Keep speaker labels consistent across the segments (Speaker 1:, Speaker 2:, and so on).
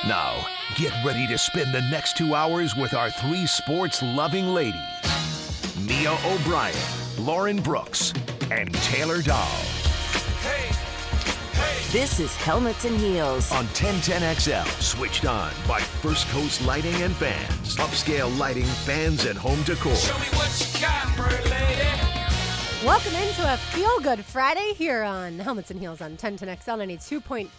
Speaker 1: Now, get ready to spend the next 2 hours with our three sports-loving ladies, Mia O'Brien, Lauren Brooks, and Taylor Dahl.
Speaker 2: Hey, hey.
Speaker 3: This is Helmets and Heels
Speaker 1: On 1010XL, switched on by First Coast Lighting and Fans. Upscale lighting, fans, and home decor.
Speaker 2: Show me what you got, pretty lady.
Speaker 4: Welcome into a Feel Good Friday here on Helmets and Heels on 1010XL 92.5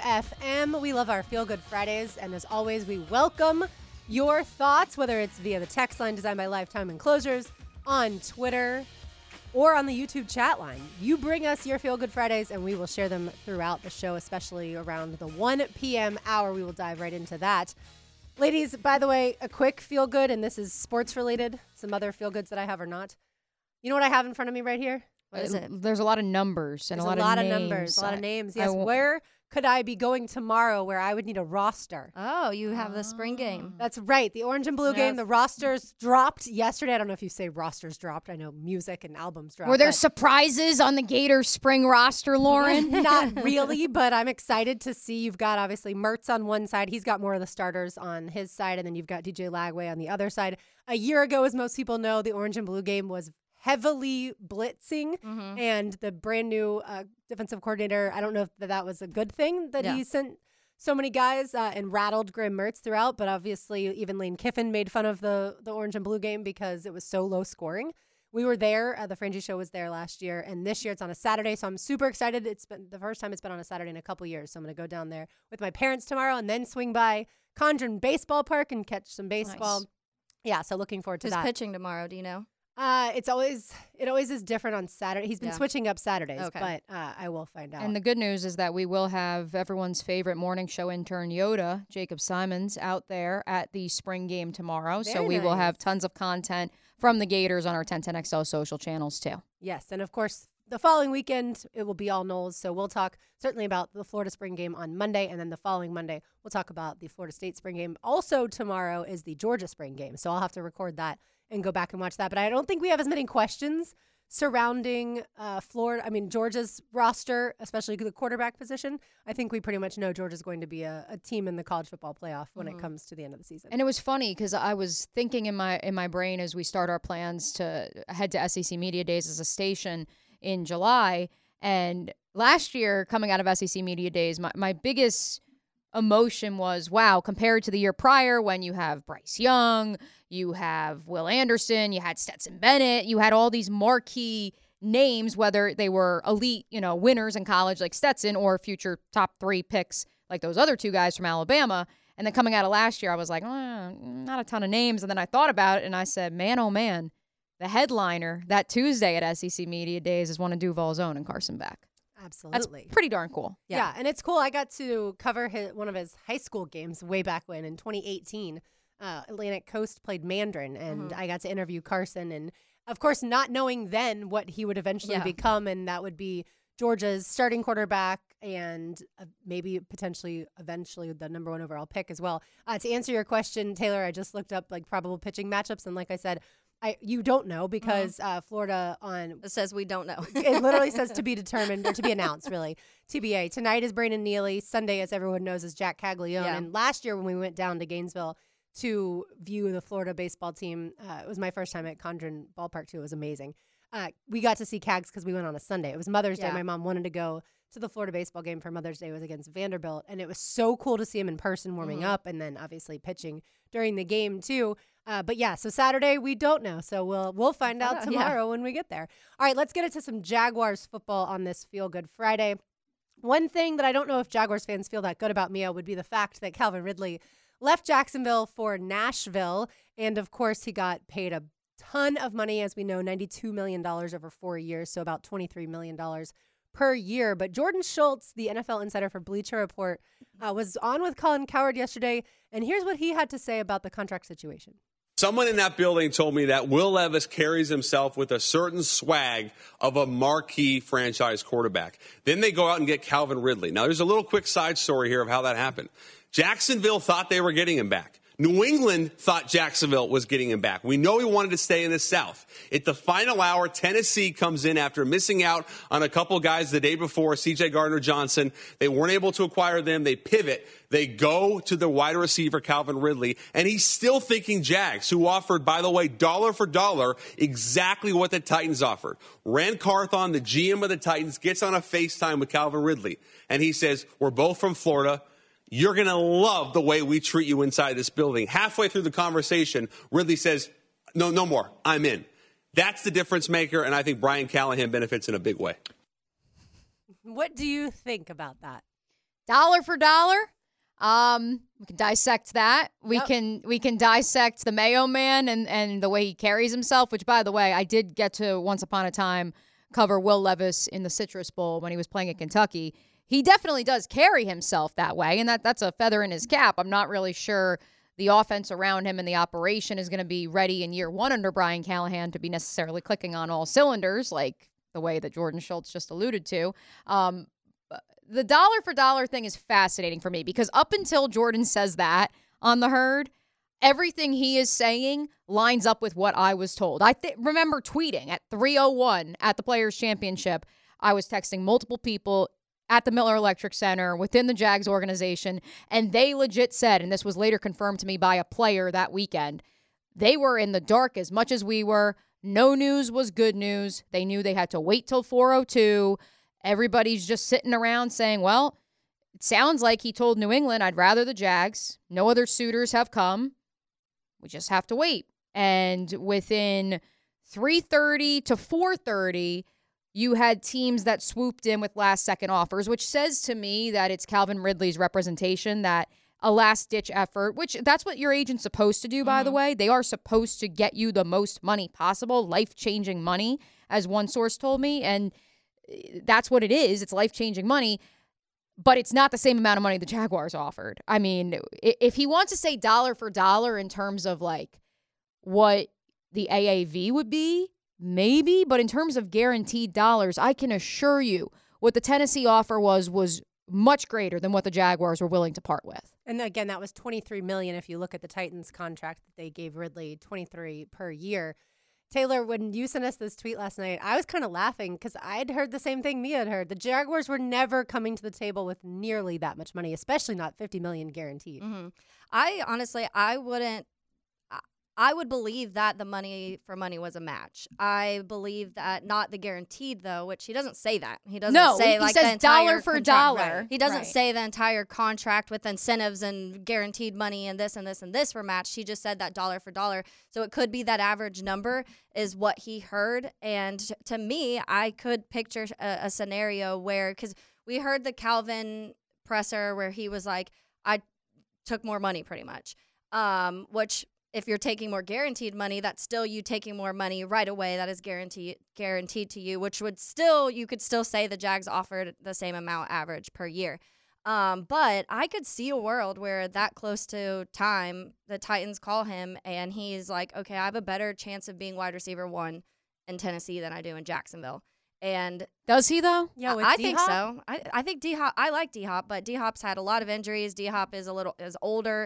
Speaker 4: FM. We love our Feel Good Fridays, and as always, we welcome your thoughts, whether it's via the text line designed by Lifetime Enclosures, on Twitter, or on the YouTube chat line. You bring us your Feel Good Fridays, and we will share them throughout the show, especially around the 1 p.m. hour. We will dive right into that. Ladies, by the way, a quick Feel Good, and this is sports related. Some other Feel Goods that I have or not. You know what I have in front of me right here?
Speaker 5: What is it? There's a lot of numbers and
Speaker 4: There's
Speaker 5: a lot of names.
Speaker 4: numbers, a lot of names. Yes. Where could I be going tomorrow where I would need a roster?
Speaker 5: Oh, you have the spring game.
Speaker 4: That's right. The orange and blue game. The rosters dropped yesterday. I don't know if you say rosters dropped. I know music and albums dropped.
Speaker 5: Were there surprises on the Gators spring roster, Lauren?
Speaker 4: Not really, but I'm excited to see. You've got obviously Mertz on one side. He's got more of the starters on his side, and then you've got DJ Lagway on the other side. A year ago, as most people know, the orange and blue game was heavily blitzing, and the brand new defensive coordinator, I don't know if that was a good thing that he sent so many guys and rattled Graham Mertz throughout, but obviously even Lane Kiffin made fun of the orange and blue game because it was so low scoring. We were there. The Frangie Show was there last year, and this year it's on a Saturday, so I'm super excited. It's been the first time it's been on a Saturday in a couple years, so I'm going to go down there with my parents tomorrow and then swing by Condren Baseball Park and catch some baseball. Nice. Yeah, so looking forward to that.
Speaker 5: Who's pitching tomorrow, do you know?
Speaker 4: It always is different on Saturday. He's been switching up Saturdays, but I will find out.
Speaker 5: And the good news is that we will have everyone's favorite morning show intern, Yoda, Jacob Simons, out there at the spring game tomorrow.
Speaker 4: Very
Speaker 5: so we
Speaker 4: nice.
Speaker 5: will have tons of content from the Gators on our 1010XL social channels too.
Speaker 4: Yes, and of course, the following weekend, it will be all Noles. So we'll talk certainly about the Florida spring game on Monday, and then the following Monday, we'll talk about the Florida State spring game. Also tomorrow is the Georgia spring game, so I'll have to record that and go back and watch that. But I don't think we have as many questions surrounding Georgia's roster, especially the quarterback position. I think we pretty much know Georgia's going to be a team in the college football playoff when it comes to the end of the season.
Speaker 5: And it was funny because I was thinking in my brain as we start our plans to head to SEC Media Days as a station in July. And last year, coming out of SEC Media Days, my biggest emotion was, wow, compared to the year prior when you have Bryce Young, you have Will Anderson, you had Stetson Bennett, you had all these marquee names, whether they were elite, winners in college like Stetson or future top 3 picks like those other 2 guys from Alabama. And then coming out of last year, I was like, not a ton of names. And then I thought about it and I said, man, oh man, the headliner that Tuesday at SEC Media Days is one of Duval's own and Carson Beck.
Speaker 4: Absolutely.
Speaker 5: That's pretty darn cool.
Speaker 4: Yeah, and it's cool. I got to cover one of his high school games way back when in 2018. Atlantic Coast played Mandarin, and I got to interview Carson. And, of course, not knowing then what he would eventually become, and that would be Georgia's starting quarterback and maybe potentially eventually the number 1 overall pick as well. To answer your question, Taylor, I just looked up probable pitching matchups, and like I said, you don't know because Florida
Speaker 5: It says we don't know.
Speaker 4: It literally says to be determined or to be announced, really. TBA. Tonight is Brandon Neely. Sunday, as everyone knows, is Jack Caglione. Yeah. And last year when we went down to Gainesville to view the Florida baseball team, it was my first time at Condren Ballpark, too. It was amazing. We got to see Cags because we went on a Sunday. It was Mother's Day. My mom wanted to go to the Florida baseball game for Mother's Day. It was against Vanderbilt. And it was so cool to see him in person warming up and then obviously pitching during the game, too. But yeah, so Saturday we don't know, so we'll find out tomorrow when we get there. All right, let's get into some Jaguars football on this Feel Good Friday. One thing that I don't know if Jaguars fans feel that good about, Mia, would be the fact that Calvin Ridley left Jacksonville for Nashville, and of course he got paid a ton of money, as we know, $92 million over 4 years, so about $23 million per year. But Jordan Schultz, the NFL insider for Bleacher Report, was on with Colin Cowherd yesterday, and here's what he had to say about the contract situation.
Speaker 6: Someone in that building told me that Will Levis carries himself with a certain swag of a marquee franchise quarterback. Then they go out and get Calvin Ridley. Now, there's a little quick side story here of how that happened. Jacksonville thought they were getting him back. New England thought Jacksonville was getting him back. We know he wanted to stay in the South. At the final hour, Tennessee comes in after missing out on a couple guys the day before, C.J. Gardner-Johnson. They weren't able to acquire them. They pivot. They go to the wide receiver, Calvin Ridley, and he's still thinking Jags, who offered, by the way, dollar for dollar, exactly what the Titans offered. Rand Carthon, the GM of the Titans, gets on a FaceTime with Calvin Ridley, and he says, we're both from Florida. You're going to love the way we treat you inside this building. Halfway through the conversation, Ridley says, no more. I'm in. That's the difference maker, and I think Brian Callahan benefits in a big way.
Speaker 4: What do you think about that?
Speaker 5: Dollar for dollar? We can dissect that. We can dissect the Mayo Man and the way he carries himself, which, by the way, I did get to once upon a time cover Will Levis in the Citrus Bowl when he was playing at Kentucky. He definitely does carry himself that way, and that's a feather in his cap. I'm not really sure the offense around him and the operation is going to be ready in year one under Brian Callahan to be necessarily clicking on all cylinders, like the way that Jordan Schultz just alluded to. The dollar for dollar thing is fascinating for me because up until Jordan says that on the Herd, everything he is saying lines up with what I was told. I remember tweeting at 3:01 at the Players' Championship. I was texting multiple people at the Miller Electric Center within the Jags organization, and they legit said, and this was later confirmed to me by a player that weekend, they were in the dark as much as we were. No news was good news. They knew they had to wait till 4:02. Everybody's just sitting around saying, well, it sounds like he told New England, I'd rather the Jags. No other suitors have come. We just have to wait. And within 3:30 to 4:30, you had teams that swooped in with last-second offers, which says to me that it's Calvin Ridley's representation, that a last-ditch effort, which that's what your agent's supposed to do, by the way. They are supposed to get you the most money possible, life-changing money, as one source told me. And that's what it is. It's life-changing money. But it's not the same amount of money the Jaguars offered. I mean, if he wants to say dollar for dollar in terms of, like, what the AAV would be, maybe, but in terms of guaranteed dollars, I can assure you what the Tennessee offer was much greater than what the Jaguars were willing to part with.
Speaker 4: And again, that was $23 million if you look at the Titans contract that they gave Ridley, $23 per year. Taylor, when you sent us this tweet last night, I was kind of laughing because I'd heard the same thing Mia had heard. The Jaguars were never coming to the table with nearly that much money, especially not $50 million guaranteed.
Speaker 7: Mm-hmm. I would believe that the money for money was a match. I believe that, not the guaranteed though, which he doesn't say that. He doesn't say like
Speaker 5: says
Speaker 7: the entire
Speaker 5: dollar for
Speaker 7: contract,
Speaker 5: dollar.
Speaker 7: Right. He doesn't say the entire contract with incentives and guaranteed money and this and this and this were matched. He just said that dollar for dollar. So it could be that average number is what he heard. And to me, I could picture a scenario where, because we heard the Calvin presser where he was like, I took more money pretty much, which, if you're taking more guaranteed money, that's still you taking more money right away. That is guaranteed to you, which would still, you could still say the Jags offered the same amount average per year. But I could see a world where that close to time, the Titans call him and he's like, okay, I have a better chance of being wide receiver 1 in Tennessee than I do in Jacksonville. And
Speaker 5: does he though?
Speaker 4: Yeah,
Speaker 7: I think so. I think D-Hop, I like D-Hop, but D-Hop's had a lot of injuries. D-Hop is older.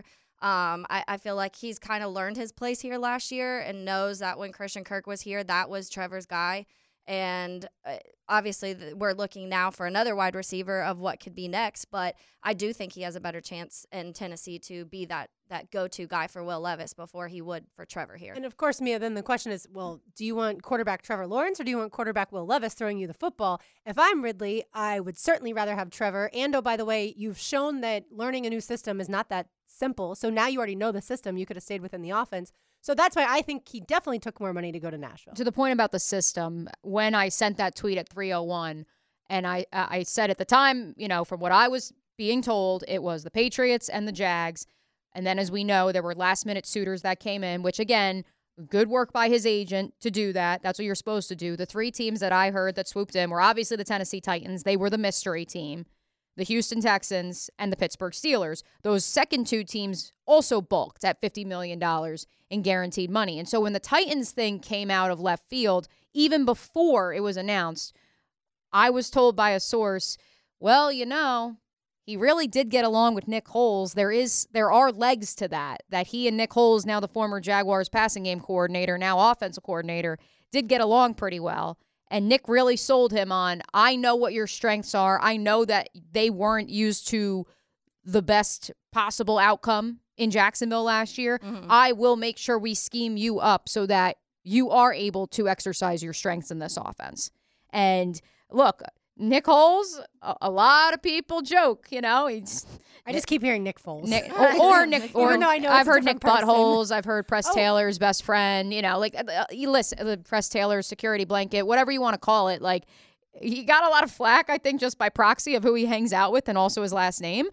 Speaker 7: I feel like he's kind of learned his place here last year and knows that when Christian Kirk was here, that was Trevor's guy. And obviously we're looking now for another wide receiver of what could be next. But I do think he has a better chance in Tennessee to be that go-to guy for Will Levis before he would for Trevor here.
Speaker 4: And of course, Mia, then the question is, well, do you want quarterback Trevor Lawrence or do you want quarterback Will Levis throwing you the football? If I'm Ridley, I would certainly rather have Trevor. And, oh, by the way, you've shown that learning a new system is not that simple. So now you already know the system. You could have stayed within the offense. So that's why I think he definitely took more money to go to Nashville.
Speaker 5: To the point about the system, when I sent that tweet at 3:01, and I said at the time, you know, from what I was being told, it was the Patriots and the Jags. And then, as we know, there were last-minute suitors that came in, which, again, good work by his agent to do that. That's what you're supposed to do. The 3 teams that I heard that swooped in were obviously the Tennessee Titans. They were the mystery team. The Houston Texans and the Pittsburgh Steelers. Those second 2 teams also bulked at $50 million in guaranteed money. And so when the Titans thing came out of left field, even before it was announced, I was told by a source, well, you know, he really did get along with Nick Foles. There are legs to that he and Nick Foles, now the former Jaguars passing game coordinator, now offensive coordinator, did get along pretty well. And Nick really sold him on, I know what your strengths are. I know that they weren't used to the best possible outcome in Jacksonville last year. Mm-hmm. I will make sure we scheme you up so that you are able to exercise your strengths in this offense. And look, Nick Foles, a lot of people joke,
Speaker 4: I just keep hearing Nick Foles.
Speaker 5: Nick,
Speaker 4: I've
Speaker 5: heard Nick Buttholes. I've heard Press Taylor's best friend. You listen, the Press Taylor's security blanket, whatever you want to call it. Like, he got a lot of flack, I think, just by proxy of who he hangs out with and also his last name.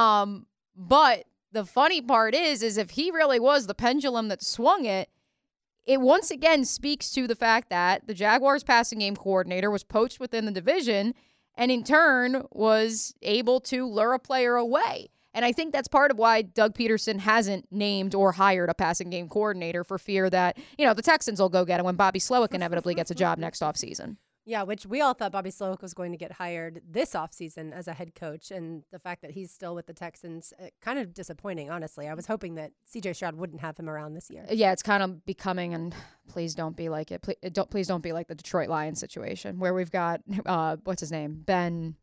Speaker 5: But the funny part is if he really was the pendulum that swung it, it once again speaks to the fact that the Jaguars passing game coordinator was poached within the division and in turn was able to lure a player away. And I think that's part of why Doug Peterson hasn't named or hired a passing game coordinator, for fear that, the Texans will go get him when Bobby Slowick inevitably gets a job next offseason.
Speaker 4: Yeah, which we all thought Bobby Slowick was going to get hired this offseason as a head coach, and the fact that he's still with the Texans, kind of disappointing, honestly. I was hoping that C.J. Stroud wouldn't have him around this year.
Speaker 5: Yeah, it's kind of becoming, and please don't be like it. Please don't be like the Detroit Lions situation where we've got, what's his name? Ben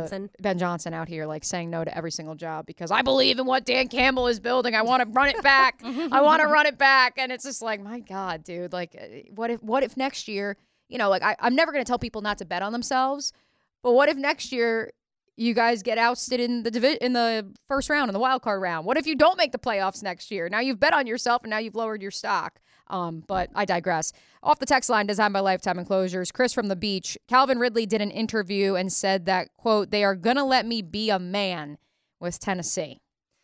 Speaker 5: Johnson out here saying no to every single job because I believe in what Dan Campbell is building. I want to run it back. I want to run it back. And it's just like, my God, dude, what if next year, I'm never going to tell people not to bet on themselves, but what if next year you guys get ousted in the first round, in the wild card round? What if you don't make the playoffs next year? Now you've bet on yourself and now you've lowered your stock. But I digress. Off the text line, designed by Lifetime Enclosures, Chris from the beach, Calvin Ridley did an interview and said that, quote, they are going to let me be a man with Tennessee.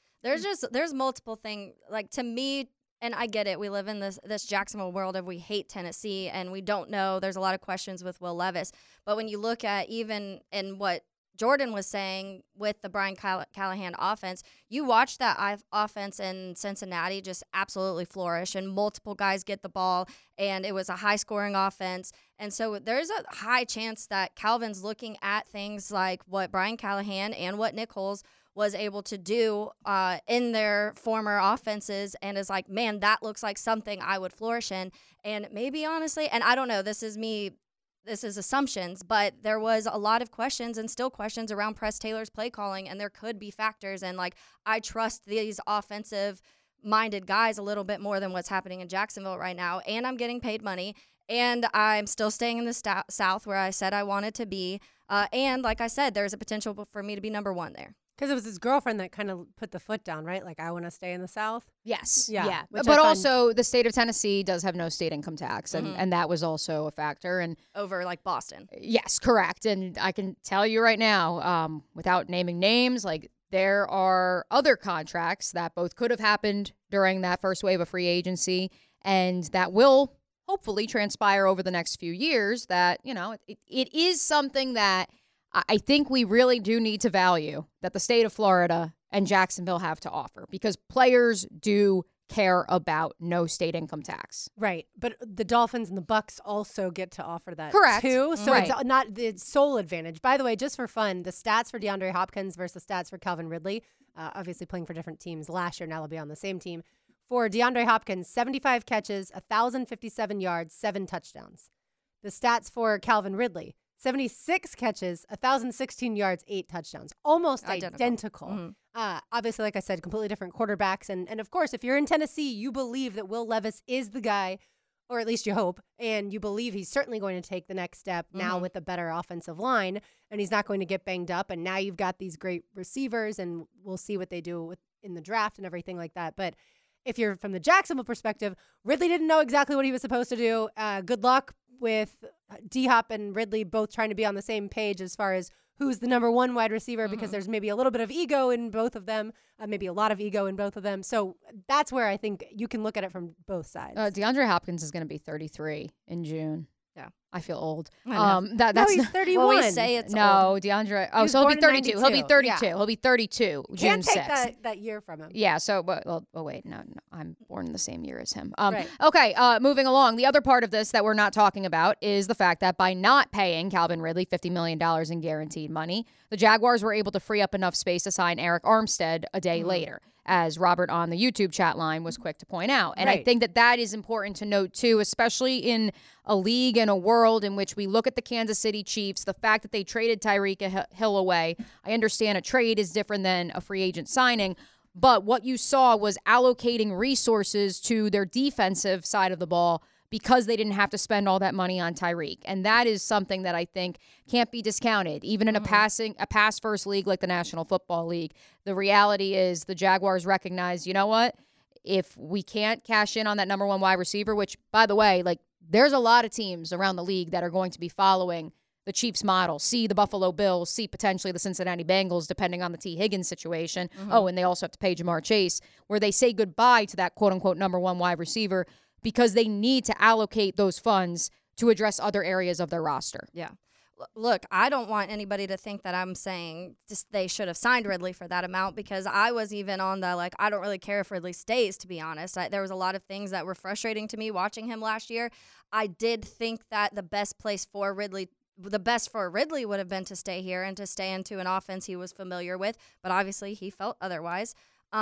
Speaker 7: There's multiple things, to me. And I get it. We live in this Jacksonville world of we hate Tennessee and we don't know. There's a lot of questions with Will Levis. But when you look at even in what Jordan was saying with the Brian Callahan offense, you watch that offense in Cincinnati just absolutely flourish, and multiple guys get the ball, and it was a high-scoring offense. And so there's a high chance that Calvin's looking at things like what Brian Callahan and what Nick Foles was able to do in their former offenses and is like, man, that looks like something I would flourish in. And maybe honestly, and I don't know, this is assumptions, but there was a lot of questions and still questions around Press Taylor's play calling, and there could be factors. And I trust these offensive-minded guys a little bit more than what's happening in Jacksonville right now. And I'm getting paid money, and I'm still staying in the South where I said I wanted to be. And like I said, there's a potential for me to be number one there.
Speaker 4: Because it was his girlfriend that kind of put the foot down, right? I want to stay in the South.
Speaker 5: Yes. Yeah. But also, the state of Tennessee does have no state income tax, and that was also a factor. And
Speaker 7: over Boston.
Speaker 5: Yes, correct. And I can tell you right now, without naming names, there are other contracts that both could have happened during that first wave of free agency, and that will hopefully transpire over the next few years. That it is something that I think we really do need to value that the state of Florida and Jacksonville have to offer, because players do care about no state income tax.
Speaker 4: Right. But the Dolphins and the Bucks also get to offer that
Speaker 5: too.
Speaker 4: So It's not the sole advantage. By the way, just for fun, the stats for DeAndre Hopkins versus the stats for Calvin Ridley, obviously playing for different teams last year, now they'll be on the same team. For DeAndre Hopkins, 75 catches, 1,057 yards, 7 touchdowns. The stats for Calvin Ridley, 76 catches, 1,016 yards, 8 touchdowns. Almost identical. Mm-hmm. Obviously, like I said, completely different quarterbacks. And of course, if you're in Tennessee, you believe that Will Levis is the guy, or at least you hope, and you believe he's certainly going to take the next step now with a better offensive line, and he's not going to get banged up. And now you've got these great receivers, and we'll see what they do in the draft and everything like that. But if you're from the Jacksonville perspective, Ridley didn't know exactly what he was supposed to do. Good luck with D-Hop and Ridley both trying to be on the same page as far as who's the number one wide receiver, because there's maybe a little bit of ego in both of them, maybe a lot of ego in both of them. So that's where I think you can look at it from both sides.
Speaker 5: DeAndre Hopkins is going to be 33 in June.
Speaker 7: Yeah.
Speaker 5: I feel old.
Speaker 7: I know.
Speaker 5: That's
Speaker 4: he's
Speaker 5: not,
Speaker 4: 31.
Speaker 7: Well, we say it's
Speaker 5: no,
Speaker 7: old.
Speaker 5: DeAndre. Oh,
Speaker 4: was
Speaker 5: so he'll be
Speaker 4: born in
Speaker 5: 32. He'll be
Speaker 4: 92.
Speaker 5: 32.
Speaker 4: Yeah.
Speaker 5: He'll be 32. June
Speaker 4: Can't take
Speaker 5: 6th.
Speaker 4: that year from him.
Speaker 5: Yeah, so, but, well, oh, wait, no, I'm born in the same year as him.
Speaker 4: Right.
Speaker 5: Okay, moving along. The other part of this that we're not talking about is the fact that by not paying Calvin Ridley $50 million in guaranteed money, the Jaguars were able to free up enough space to sign Eric Armstead a day later, as Robert on the YouTube chat line was quick to point out. And I
Speaker 4: Right.
Speaker 5: think that that is important to note, too, especially in a league and a world in which we look at the Kansas City Chiefs, the fact that they traded Tyreek Hill away. I understand a trade is different than a free agent signing, but what you saw was allocating resources to their defensive side of the ball because they didn't have to spend all that money on Tyreek. And that is something that I think can't be discounted. Even in a pass first league like the National Football League, the reality is the Jaguars recognize, you know what? If we can't cash in on that number one wide receiver, which, by the way, like, there's a lot of teams around the league that are going to be following the Chiefs model, see the Buffalo Bills, see potentially the Cincinnati Bengals, depending on the T. Higgins situation. Oh, and they also have to pay Jamar Chase, where they say goodbye to that quote-unquote number one wide receiver because they need to allocate those funds to address other areas of their roster.
Speaker 7: Yeah. Look, I don't want anybody to think that I'm saying just they should have signed Ridley for that amount, because I was even on the, like, I don't really care if Ridley stays, to be honest. There was a lot of things that were frustrating to me watching him last year. I did think that the best for Ridley would have been to stay here and to stay into an offense he was familiar with, but obviously he felt otherwise.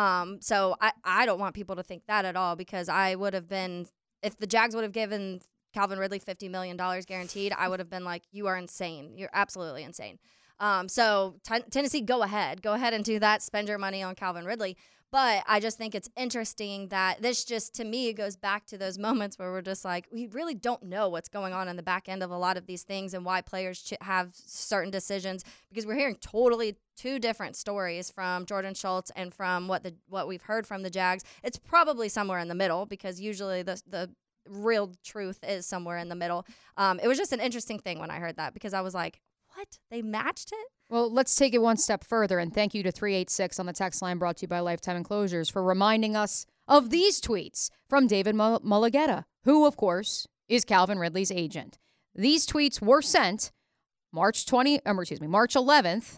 Speaker 7: So I don't want people to think that at all, because I would have been, if the Jags would have given Calvin Ridley $50 million guaranteed, I would have been like, you are insane. You're absolutely insane. So Tennessee, go ahead and do that. Spend your money on Calvin Ridley. But I just think it's interesting that this just, to me, goes back to those moments where we're just like, we really don't know what's going on in the back end of a lot of these things and why players have certain decisions, because we're hearing totally two different stories from Jordan Schultz and from what we've heard from the Jags. It's probably somewhere in the middle, because usually the real truth is somewhere in the middle. It was just an interesting thing when I heard that, because I was like, what? They matched it?
Speaker 5: Well, let's take it one step further, and thank you to 386 on the text line brought to you by Lifetime Enclosures for reminding us of these tweets from David Mulugheta, who, of course, is Calvin Ridley's agent. These tweets were sent March 11th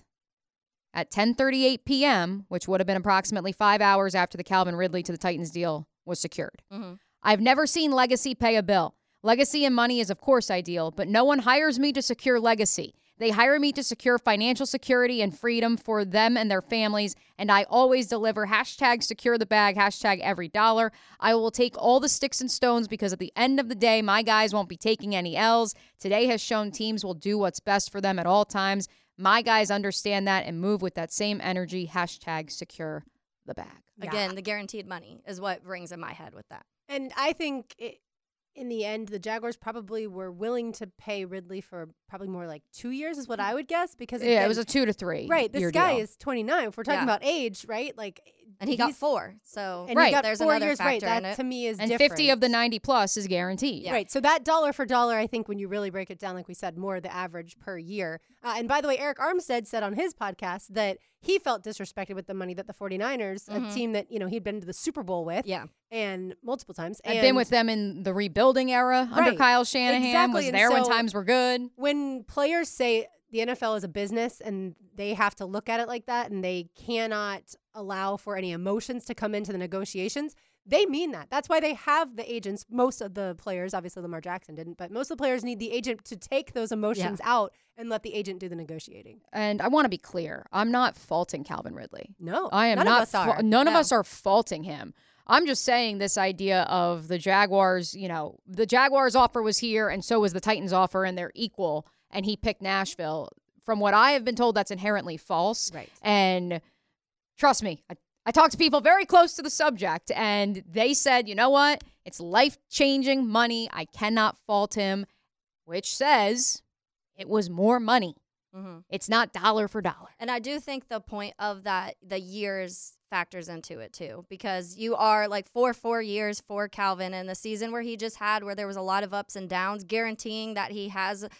Speaker 5: at 10:38 p.m., which would have been approximately 5 hours after the Calvin Ridley to the Titans deal was secured.
Speaker 7: Mm-hmm.
Speaker 5: I've never seen Legacy pay a bill. Legacy and money is, of course, ideal, but no one hires me to secure legacy. They hire me to secure financial security and freedom for them and their families, and I always deliver #secure the bag, #every dollar. I will take all the sticks and stones, because at the end of the day, my guys won't be taking any L's. Today has shown teams will do what's best for them at all times. My guys understand that and move with that same energy, #secure the bag.
Speaker 7: Again, the guaranteed money is what rings in my head with that.
Speaker 4: And I think in the end, the Jaguars probably were willing to pay Ridley for probably more like 2 years is what I would guess. Because
Speaker 5: Yeah, it was a 2 to 3.
Speaker 4: Right. This
Speaker 5: year
Speaker 4: guy
Speaker 5: deal.
Speaker 4: is 29. If we're talking about age, right? Like,
Speaker 7: And he got 4. So
Speaker 4: and he got
Speaker 7: there's
Speaker 4: 4
Speaker 7: another
Speaker 4: years. Right.
Speaker 7: factor in
Speaker 4: That
Speaker 7: it.
Speaker 4: to me is
Speaker 5: And
Speaker 4: different.
Speaker 5: 50 of the 90 plus is guaranteed.
Speaker 7: Yeah.
Speaker 4: Right. So that dollar for dollar, I think when you really break it down, like we said, more the average per year. And by the way, Eric Armstead said on his podcast that he felt disrespected with the money that the 49ers, a team that, he'd been to the Super Bowl with.
Speaker 7: Yeah.
Speaker 4: And multiple times.
Speaker 5: I've been with them in the rebuilding era under
Speaker 4: Right.
Speaker 5: Kyle Shanahan.
Speaker 4: Exactly.
Speaker 5: Was
Speaker 4: And
Speaker 5: there when
Speaker 4: so
Speaker 5: times were good.
Speaker 4: when players say the NFL is a business and they have to look at it like that and they cannot allow for any emotions to come into the negotiations, they mean that. That's why they have the agents. Most of the players, obviously Lamar Jackson didn't, but most of the players need the agent to take those emotions out and let the agent do the negotiating.
Speaker 5: And I want to be clear. I'm not faulting Calvin Ridley.
Speaker 4: No,
Speaker 5: I am
Speaker 4: none
Speaker 5: not.
Speaker 4: of us are.
Speaker 5: None of
Speaker 4: No.
Speaker 5: us are faulting him. I'm just saying this idea of the Jaguars, the Jaguars offer was here and so was the Titans offer and they're equal, and he picked Nashville. From what I have been told, that's inherently false.
Speaker 4: Right.
Speaker 5: And trust me, I talked to people very close to the subject, and they said, you know what? It's life-changing money. I cannot fault him, which says it was more money.
Speaker 7: Mm-hmm.
Speaker 5: It's not dollar for dollar.
Speaker 7: And I do think the point of that, the years factors into it too, because you are like 4 years for Calvin, and the season where he just had, where there was a lot of ups and downs, guaranteeing that he has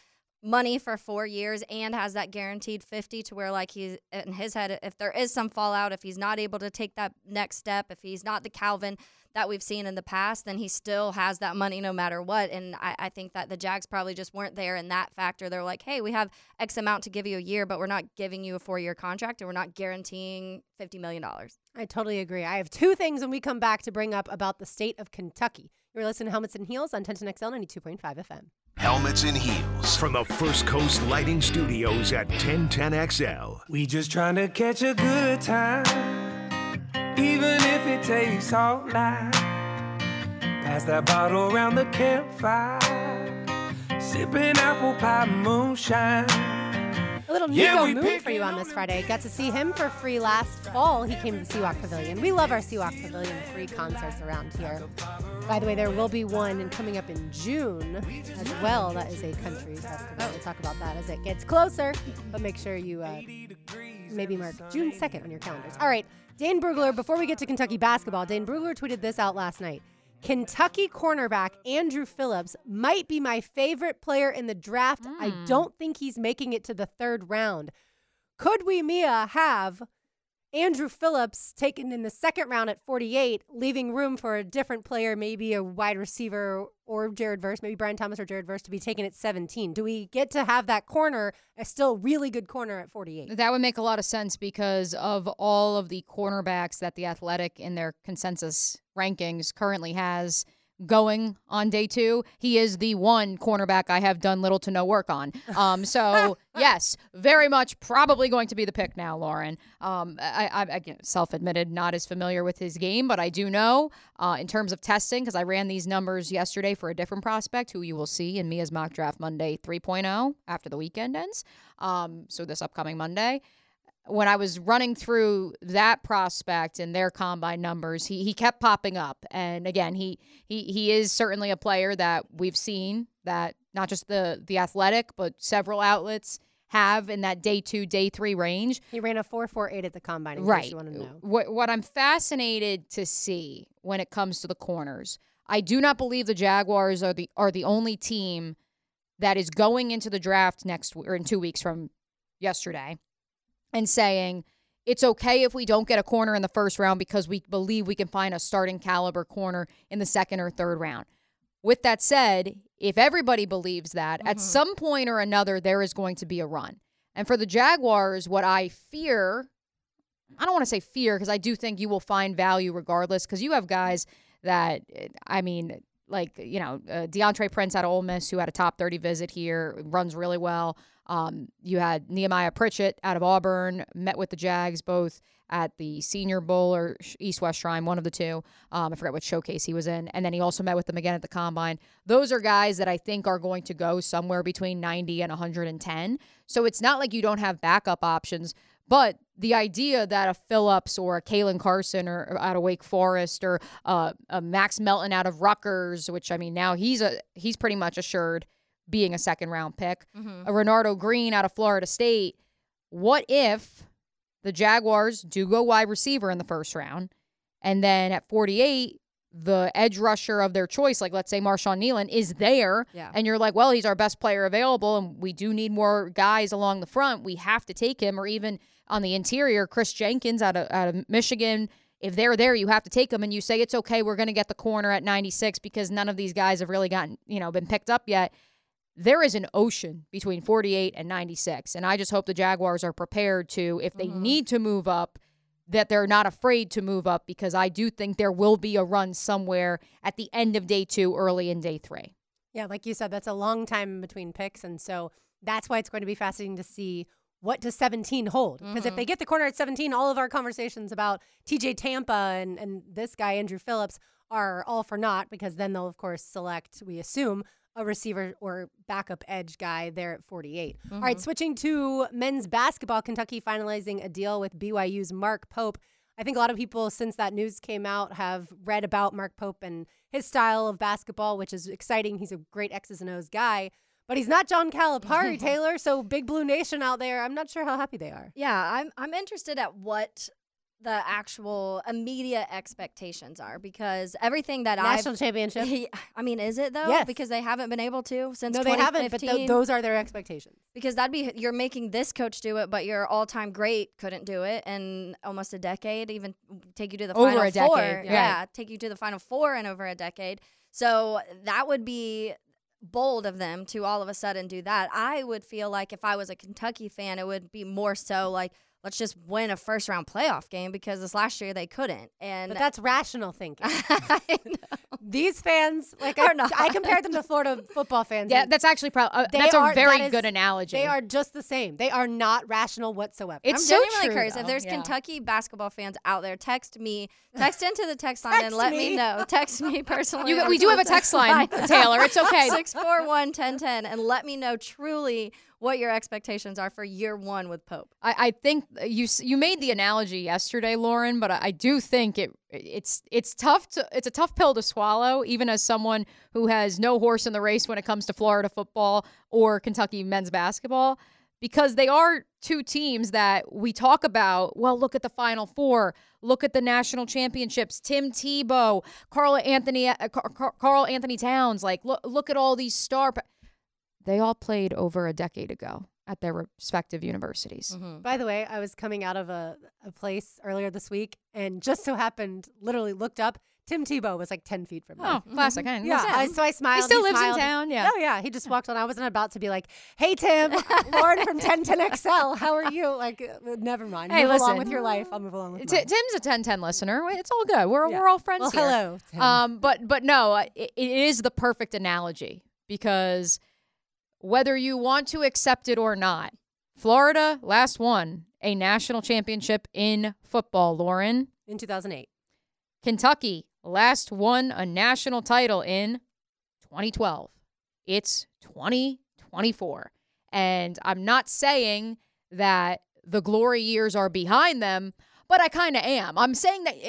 Speaker 7: money for 4 years and has that guaranteed 50 to where like he's in his head, if there is some fallout, if he's not able to take that next step, if he's not the Calvin that we've seen in the past, then he still has that money no matter what. And I think that the Jags probably just weren't there in that factor. They're like, hey, we have X amount to give you a year, but we're not giving you a 4-year contract and we're not guaranteeing $50 million.
Speaker 4: I totally agree. I have 2 things when we come back to bring up about the state of Kentucky. You're listening to Helmets and Heels on 1010XL 92.5 FM.
Speaker 1: Helmets and Heels from the First Coast Lighting Studios at 1010XL.
Speaker 2: We just trying to catch a good time, even if it takes all night. Pass that bottle around the campfire, sipping apple pie moonshine.
Speaker 4: A little Nico Moon for you on this Friday. Got to see him for free last fall. He came to the Seawalk Pavilion. We love our Seawalk Pavilion free concerts around here. By the way, there will be one coming up in June as well. That is a country festival. We'll talk about that as it gets closer. But make sure you maybe mark June 2nd on your calendars. All right, Dane Brugler, before we get to Kentucky basketball, Dane Brugler tweeted this out last night. Kentucky cornerback Andrew Phillips might be my favorite player in the draft. I don't think he's making it to the 3rd round. Could we, Mia, have Andrew Phillips taken in the 2nd round at 48, leaving room for a different player, maybe a wide receiver or Jared Verse, maybe Brian Thomas or Jared Verse, to be taken at 17? Do we get to have that corner, a still really good corner at 48?
Speaker 5: That would make a lot of sense because of all of the cornerbacks that The Athletic in their consensus rankings currently has going on day 2. He is the one cornerback I have done little to no work on. So yes, very much probably going to be the pick now, Lauren. I again, self-admitted, not as familiar with his game, but I do know in terms of testing, because I ran these numbers yesterday for a different prospect who you will see in Mia's Mock Draft Monday 3.0 after the weekend ends. So this upcoming Monday. When I was running through that prospect and their combine numbers, he kept popping up. And again, he is certainly a player that we've seen that not just the Athletic, but several outlets have in that day 2, day 3 range.
Speaker 4: He ran a 4.48 at the combine, in
Speaker 5: right.
Speaker 4: case you want to know.
Speaker 5: What I'm fascinated to see when it comes to the corners, I do not believe the Jaguars are the only team that is going into the draft in 2 weeks from yesterday and saying it's okay if we don't get a corner in the 1st round because we believe we can find a starting caliber corner in the 2nd or 3rd round. With that said, if everybody believes that, at some point or another, there is going to be a run. And for the Jaguars, what I fear, I don't want to say fear because I do think you will find value regardless because you have guys that, I mean, like, you know, DeAndre Prince out of Ole Miss who had a top 30 visit here, runs really well. You had Nehemiah Pritchett out of Auburn, met with the Jags both at the Senior Bowl or East-West Shrine, one of the two. I forget what showcase he was in. And then he also met with them again at the Combine. Those are guys that I think are going to go somewhere between 90 and 110. So it's not like you don't have backup options. But the idea that a Phillips or a Kalen Carson or out of Wake Forest or a Max Melton out of Rutgers, which, I mean, now he's pretty much assured being a 2nd-round pick, a Renardo Green out of Florida State. What if the Jaguars do go wide receiver in the 1st round, and then at 48, the edge rusher of their choice, like let's say Marshawn Nealon, is there, and you're like, well, he's our best player available, and we do need more guys along the front. We have to take him, or even on the interior, Chris Jenkins out of Michigan. If they're there, you have to take them, and you say it's okay, we're going to get the corner at 96 because none of these guys have really been picked up yet. There is an ocean between 48 and 96, and I just hope the Jaguars are prepared to, if they need to move up, that they're not afraid to move up because I do think there will be a run somewhere at the end of day 2, early in day 3.
Speaker 4: Yeah, like you said, that's a long time between picks, and so that's why it's going to be fascinating to see what does 17 hold. Because if they get the corner at 17, all of our conversations about TJ Tampa and this guy, Andrew Phillips, are all for naught because then they'll, of course, select, we assume, a receiver or backup edge guy there at 48. All right, switching to men's basketball, Kentucky finalizing a deal with BYU's Mark Pope. I think a lot of people, since that news came out, have read about Mark Pope and his style of basketball, which is exciting. He's a great X's and O's guy. But he's not John Calipari, Taylor, so Big Blue Nation out there, I'm not sure how happy they are.
Speaker 7: Yeah, I'm interested at what the actual immediate expectations are, because everything that
Speaker 4: National championship.
Speaker 7: I mean, is it though?
Speaker 4: Yes.
Speaker 7: Because they haven't been able to since
Speaker 4: No, they
Speaker 7: 2015.
Speaker 4: haven't, but those are their expectations.
Speaker 7: Because you're making this coach do it, but your all-time great couldn't do it in almost a decade, even take you to the Final Four.
Speaker 5: Decade.
Speaker 7: Yeah, take you to the Final Four in over a decade. So that would be bold of them to all of a sudden do that. I would feel like if I was a Kentucky fan, it would be more so like, let's just win a first-round playoff game, because this last year they couldn't.
Speaker 4: But that's rational thinking.
Speaker 7: I know.
Speaker 4: These fans, like
Speaker 7: Are not.
Speaker 4: I compared them to Florida football fans.
Speaker 5: Yeah, that's actually that's a very good analogy.
Speaker 4: They are just the same. They are not rational whatsoever.
Speaker 5: It's
Speaker 7: I'm
Speaker 5: so
Speaker 7: genuinely
Speaker 5: true,
Speaker 7: curious.
Speaker 5: though.
Speaker 7: If there's
Speaker 5: Yeah.
Speaker 7: Kentucky basketball fans out there, text into the text line and let me know. Text me personally.
Speaker 5: We do have a text line, Taylor. It's okay.
Speaker 7: 641-1010, and let me know truly what your expectations are for year one with Pope.
Speaker 5: I think you made the analogy yesterday, Lauren, but I do think it's tough it's a tough pill to swallow, even as someone who has no horse in the race when it comes to Florida football or Kentucky men's basketball, because they are two teams that we talk about. Well, look at the Final Four, look at the national championships, Tim Tebow, Carl Anthony Towns, like look at all these they all played over a decade ago at their respective universities.
Speaker 7: Mm-hmm.
Speaker 4: By the way, I was coming out of a place earlier this week and just so happened, literally looked up, Tim Tebow was like 10 feet from me.
Speaker 5: Oh, classic.
Speaker 4: Yeah, so I smiled.
Speaker 5: He still lives
Speaker 4: smiled.
Speaker 5: in town, yeah.
Speaker 4: Oh, yeah. He just walked on. I wasn't about to be like, hey, Tim, Lauren from 1010XL. How are you? Like, never mind.
Speaker 5: Hey,
Speaker 4: move
Speaker 5: listen.
Speaker 4: along with your life. I'll move along with mine.
Speaker 5: Tim's a 1010 listener. It's all good. We're all friends
Speaker 4: Well,
Speaker 5: here.
Speaker 4: hello, Tim.
Speaker 5: But no, it is the perfect analogy, because whether you want to accept it or not, Florida last won a national championship in football, Lauren.
Speaker 4: In 2008.
Speaker 5: Kentucky last won a national title in 2012. It's 2024. And I'm not saying that the glory years are behind them, but I kind of am. I'm saying that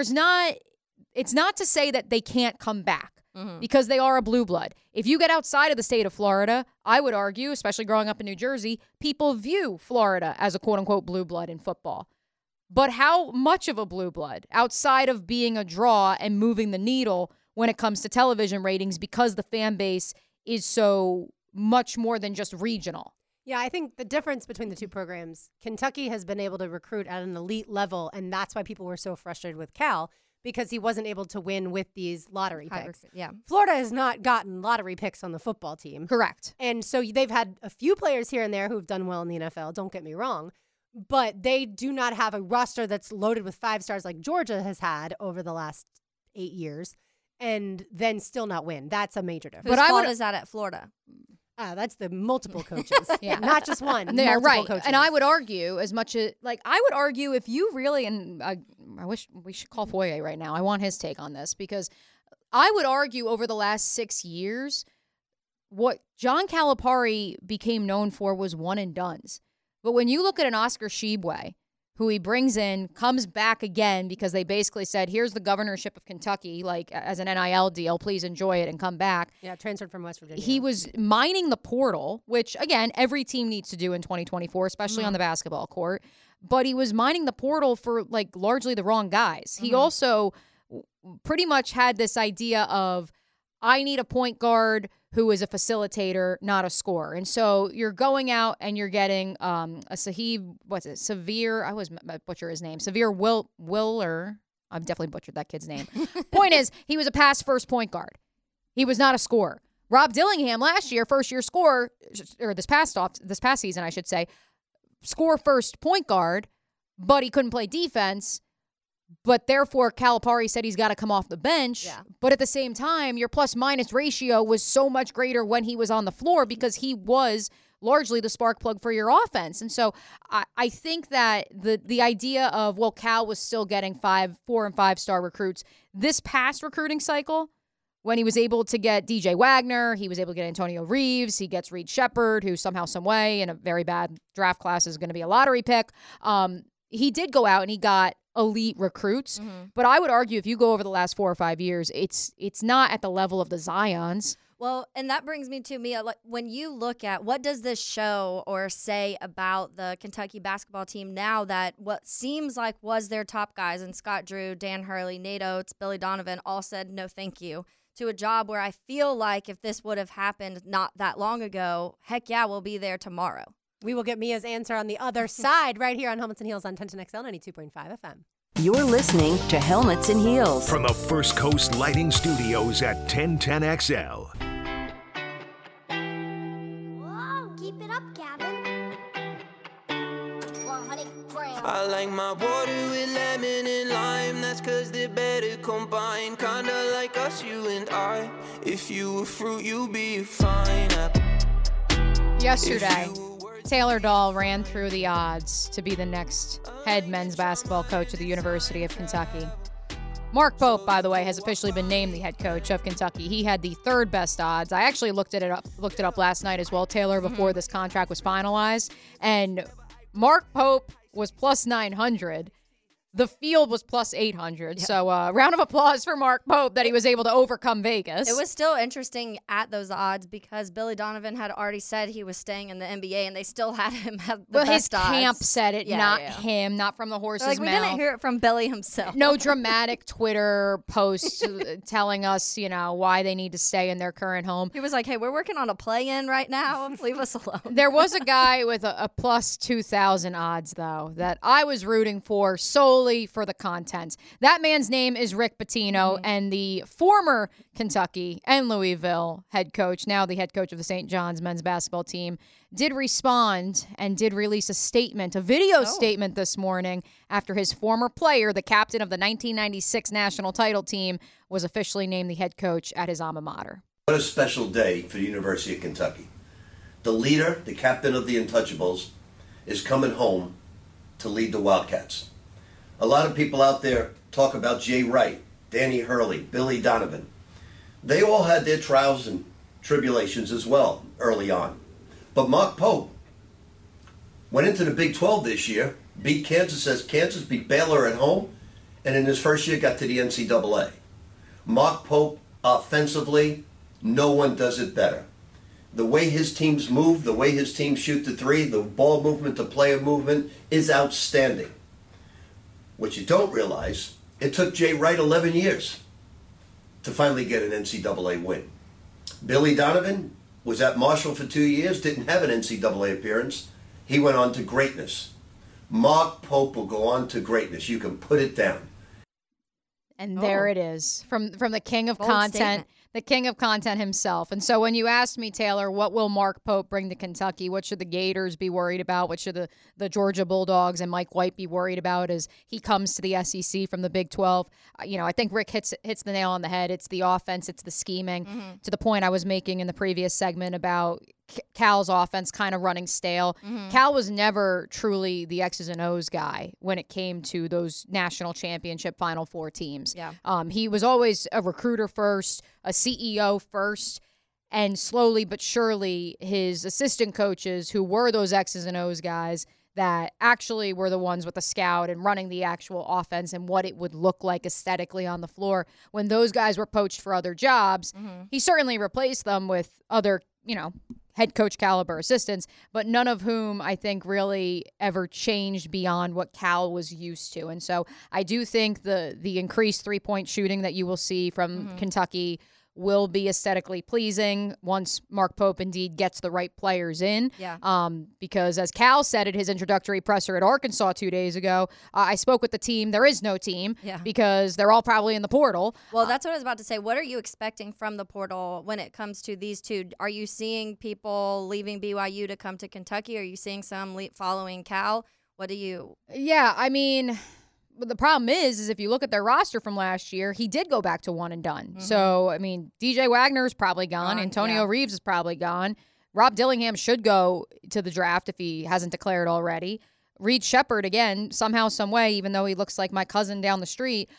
Speaker 5: it's not to say that they can't come back. Because they are a blue blood. If you get outside of the state of Florida, I would argue, especially growing up in New Jersey, people view Florida as a quote-unquote blue blood in football. But how much of a blue blood outside of being a draw and moving the needle when it comes to television ratings, because the fan base is so much more than just regional?
Speaker 4: Yeah, I think the difference between the two programs, Kentucky has been able to recruit at an elite level, and that's why people were so frustrated with Cal, because he wasn't able to win with these lottery picks.
Speaker 7: Yeah.
Speaker 4: Florida has not gotten lottery picks on the football team.
Speaker 5: Correct.
Speaker 4: And so they've had a few players here and there who've done well in the NFL, don't get me wrong, but they do not have a roster that's loaded with 5 stars like Georgia has had over the last 8 years, and then still not win. That's a major difference.
Speaker 7: Whose fault is that at Florida?
Speaker 4: That's the multiple coaches.
Speaker 5: Yeah.
Speaker 4: Not just one.
Speaker 5: Yeah,
Speaker 4: multiple
Speaker 5: right.
Speaker 4: coaches.
Speaker 5: And I would argue if you really, and I wish we should call Foye right now. I want his take on this, because I would argue over the last 6 years, what John Calipari became known for was one and dones. But when you look at an Oscar Tshiebwe, who he brings in, comes back again because they basically said, here's the governorship of Kentucky, like as an NIL deal, please enjoy it and come back.
Speaker 4: Yeah, transferred from West Virginia.
Speaker 5: He was mining the portal, which, again, every team needs to do in 2024, especially on the basketball court. But he was mining the portal for, like, largely the wrong guys. He also pretty much had this idea of, I need a point guard who is a facilitator, not a scorer. And so you're going out and you're getting a Sahib, Severe, I always butcher his name, Severe Willer. I've definitely butchered that kid's name. Point is, he was a pass-first point guard. He was not a scorer. Rob Dillingham last year, first-year scorer, or this past season, I should say, score-first point guard, but he couldn't play defense. But therefore, Calipari said he's got to come off the bench.
Speaker 7: Yeah.
Speaker 5: But at the same time, your plus-minus ratio was so much greater when he was on the floor, because he was largely the spark plug for your offense. And so I think that the idea of, well, Cal was still getting 4 and 5 star recruits this past recruiting cycle, when he was able to get DJ Wagner, he was able to get Antonio Reeves, he gets Reed Shepherd, who somehow, some way, in a very bad draft class is going to be a lottery pick. He did go out and he got elite recruits. But I would argue if you go over the last 4 or 5 years, it's not at the level of the Zions
Speaker 7: Well, and that brings me to Mia. Like, when you look at what does this show or say about the Kentucky basketball team now that what seems like was their top guys, and Scott Drew, Dan Hurley, Nate Oates, Billy Donovan all said no thank you to a job where I feel like if this would have happened not that long ago, heck yeah, we'll be there tomorrow.
Speaker 4: We will get Mia's answer on the other side right here on Helmets and Heels on 1010XL 92.5 FM.
Speaker 3: You're listening to Helmets and Heels
Speaker 1: from the First Coast Lighting Studios at 1010XL.
Speaker 8: Whoa, keep it up, Gavin. 100 grams.
Speaker 2: I like my water with lemon and lime. That's cause they're better combined. Kinda like us, you and I. If you were fruit, you'd be fine.
Speaker 5: Yesterday, Taylor Dahl ran through the odds to be the next head men's basketball coach of the University of Kentucky. Mark Pope, by the way, has officially been named the head coach of Kentucky. He had the third best odds. I actually looked it up last night as well, Taylor, before this contract was finalized. And Mark Pope was plus 900. The field was plus 800. So round of applause for Mark Pope that he was able to overcome Vegas.
Speaker 7: It was still interesting at those odds because Billy Donovan had already said he was staying in the NBA, and they still had him have the best odds.
Speaker 5: His camp said it, not him, not from the horse's mouth.
Speaker 7: We didn't hear it from Billy himself.
Speaker 5: No dramatic Twitter posts telling us, why they need to stay in their current home.
Speaker 7: He was like, hey, we're working on a play-in right now. Leave us alone.
Speaker 5: There was a guy with a plus 2,000 odds, though, that I was rooting for solely for the content. That man's name is Rick Pitino, and the former Kentucky and Louisville head coach, now the head coach of the St. John's men's basketball team, did respond and did release a video statement this morning after his former player, the captain of the 1996 national title team, was officially named the head coach at his alma mater.
Speaker 9: What a special day for the University of Kentucky. The leader, the captain of the Untouchables, is coming home to lead the Wildcats. A lot of people out there talk about Jay Wright, Danny Hurley, Billy Donovan. They all had their trials and tribulations as well early on. But Mark Pope went into the Big 12 this year, beat Kansas as Kansas beat Baylor at home, and in his first year got to the NCAA. Mark Pope, offensively, no one does it better. The way his teams move, the way his teams shoot the three, the ball movement, the player movement is outstanding. What you don't realize, it took Jay Wright 11 years to finally get an NCAA win. Billy Donovan was at Marshall for 2 years, didn't have an NCAA appearance. He went on to greatness. Mark Pope will go on to greatness. You can put it down.
Speaker 5: And there it is from the king of content. Statement. The king of content himself. And so when you asked me, Taylor, what will Mark Pope bring to Kentucky? What should the Gators be worried about? What should the Georgia Bulldogs and Mike White be worried about as he comes to the SEC from the Big 12? I think Rick hits the nail on the head. It's the offense. It's the scheming. To the point I was making in the previous segment about Cal's offense kind of running stale. Cal was never truly the X's and O's guy when it came to those national championship Final Four teams. He was always a recruiter first, a CEO first, and slowly but surely his assistant coaches, who were those X's and O's guys that actually were the ones with the scout and running the actual offense and what it would look like aesthetically on the floor. When those guys were poached for other jobs, he certainly replaced them with other, head coach caliber assistants, but none of whom I think really ever changed beyond what Cal was used to. And so I do think the increased three-point shooting that you will see from Kentucky will be aesthetically pleasing once Mark Pope indeed gets the right players in. Because as Cal said at his introductory presser at Arkansas 2 days ago, I spoke with the team. There is no team because they're all probably in the portal.
Speaker 7: Well, that's what I was about to say. What are you expecting from the portal when it comes to these two? Are you seeing people leaving BYU to come to Kentucky? Are you seeing some following Cal? What do you...
Speaker 5: Yeah, I mean... But the problem is if you look at their roster from last year, he did go back to one and done. So, I mean, DJ Wagner is probably gone. Antonio Reeves is probably gone. Rob Dillingham should go to the draft if he hasn't declared already. Reed Shepherd, again, somehow, some way, even though he looks like my cousin down the street,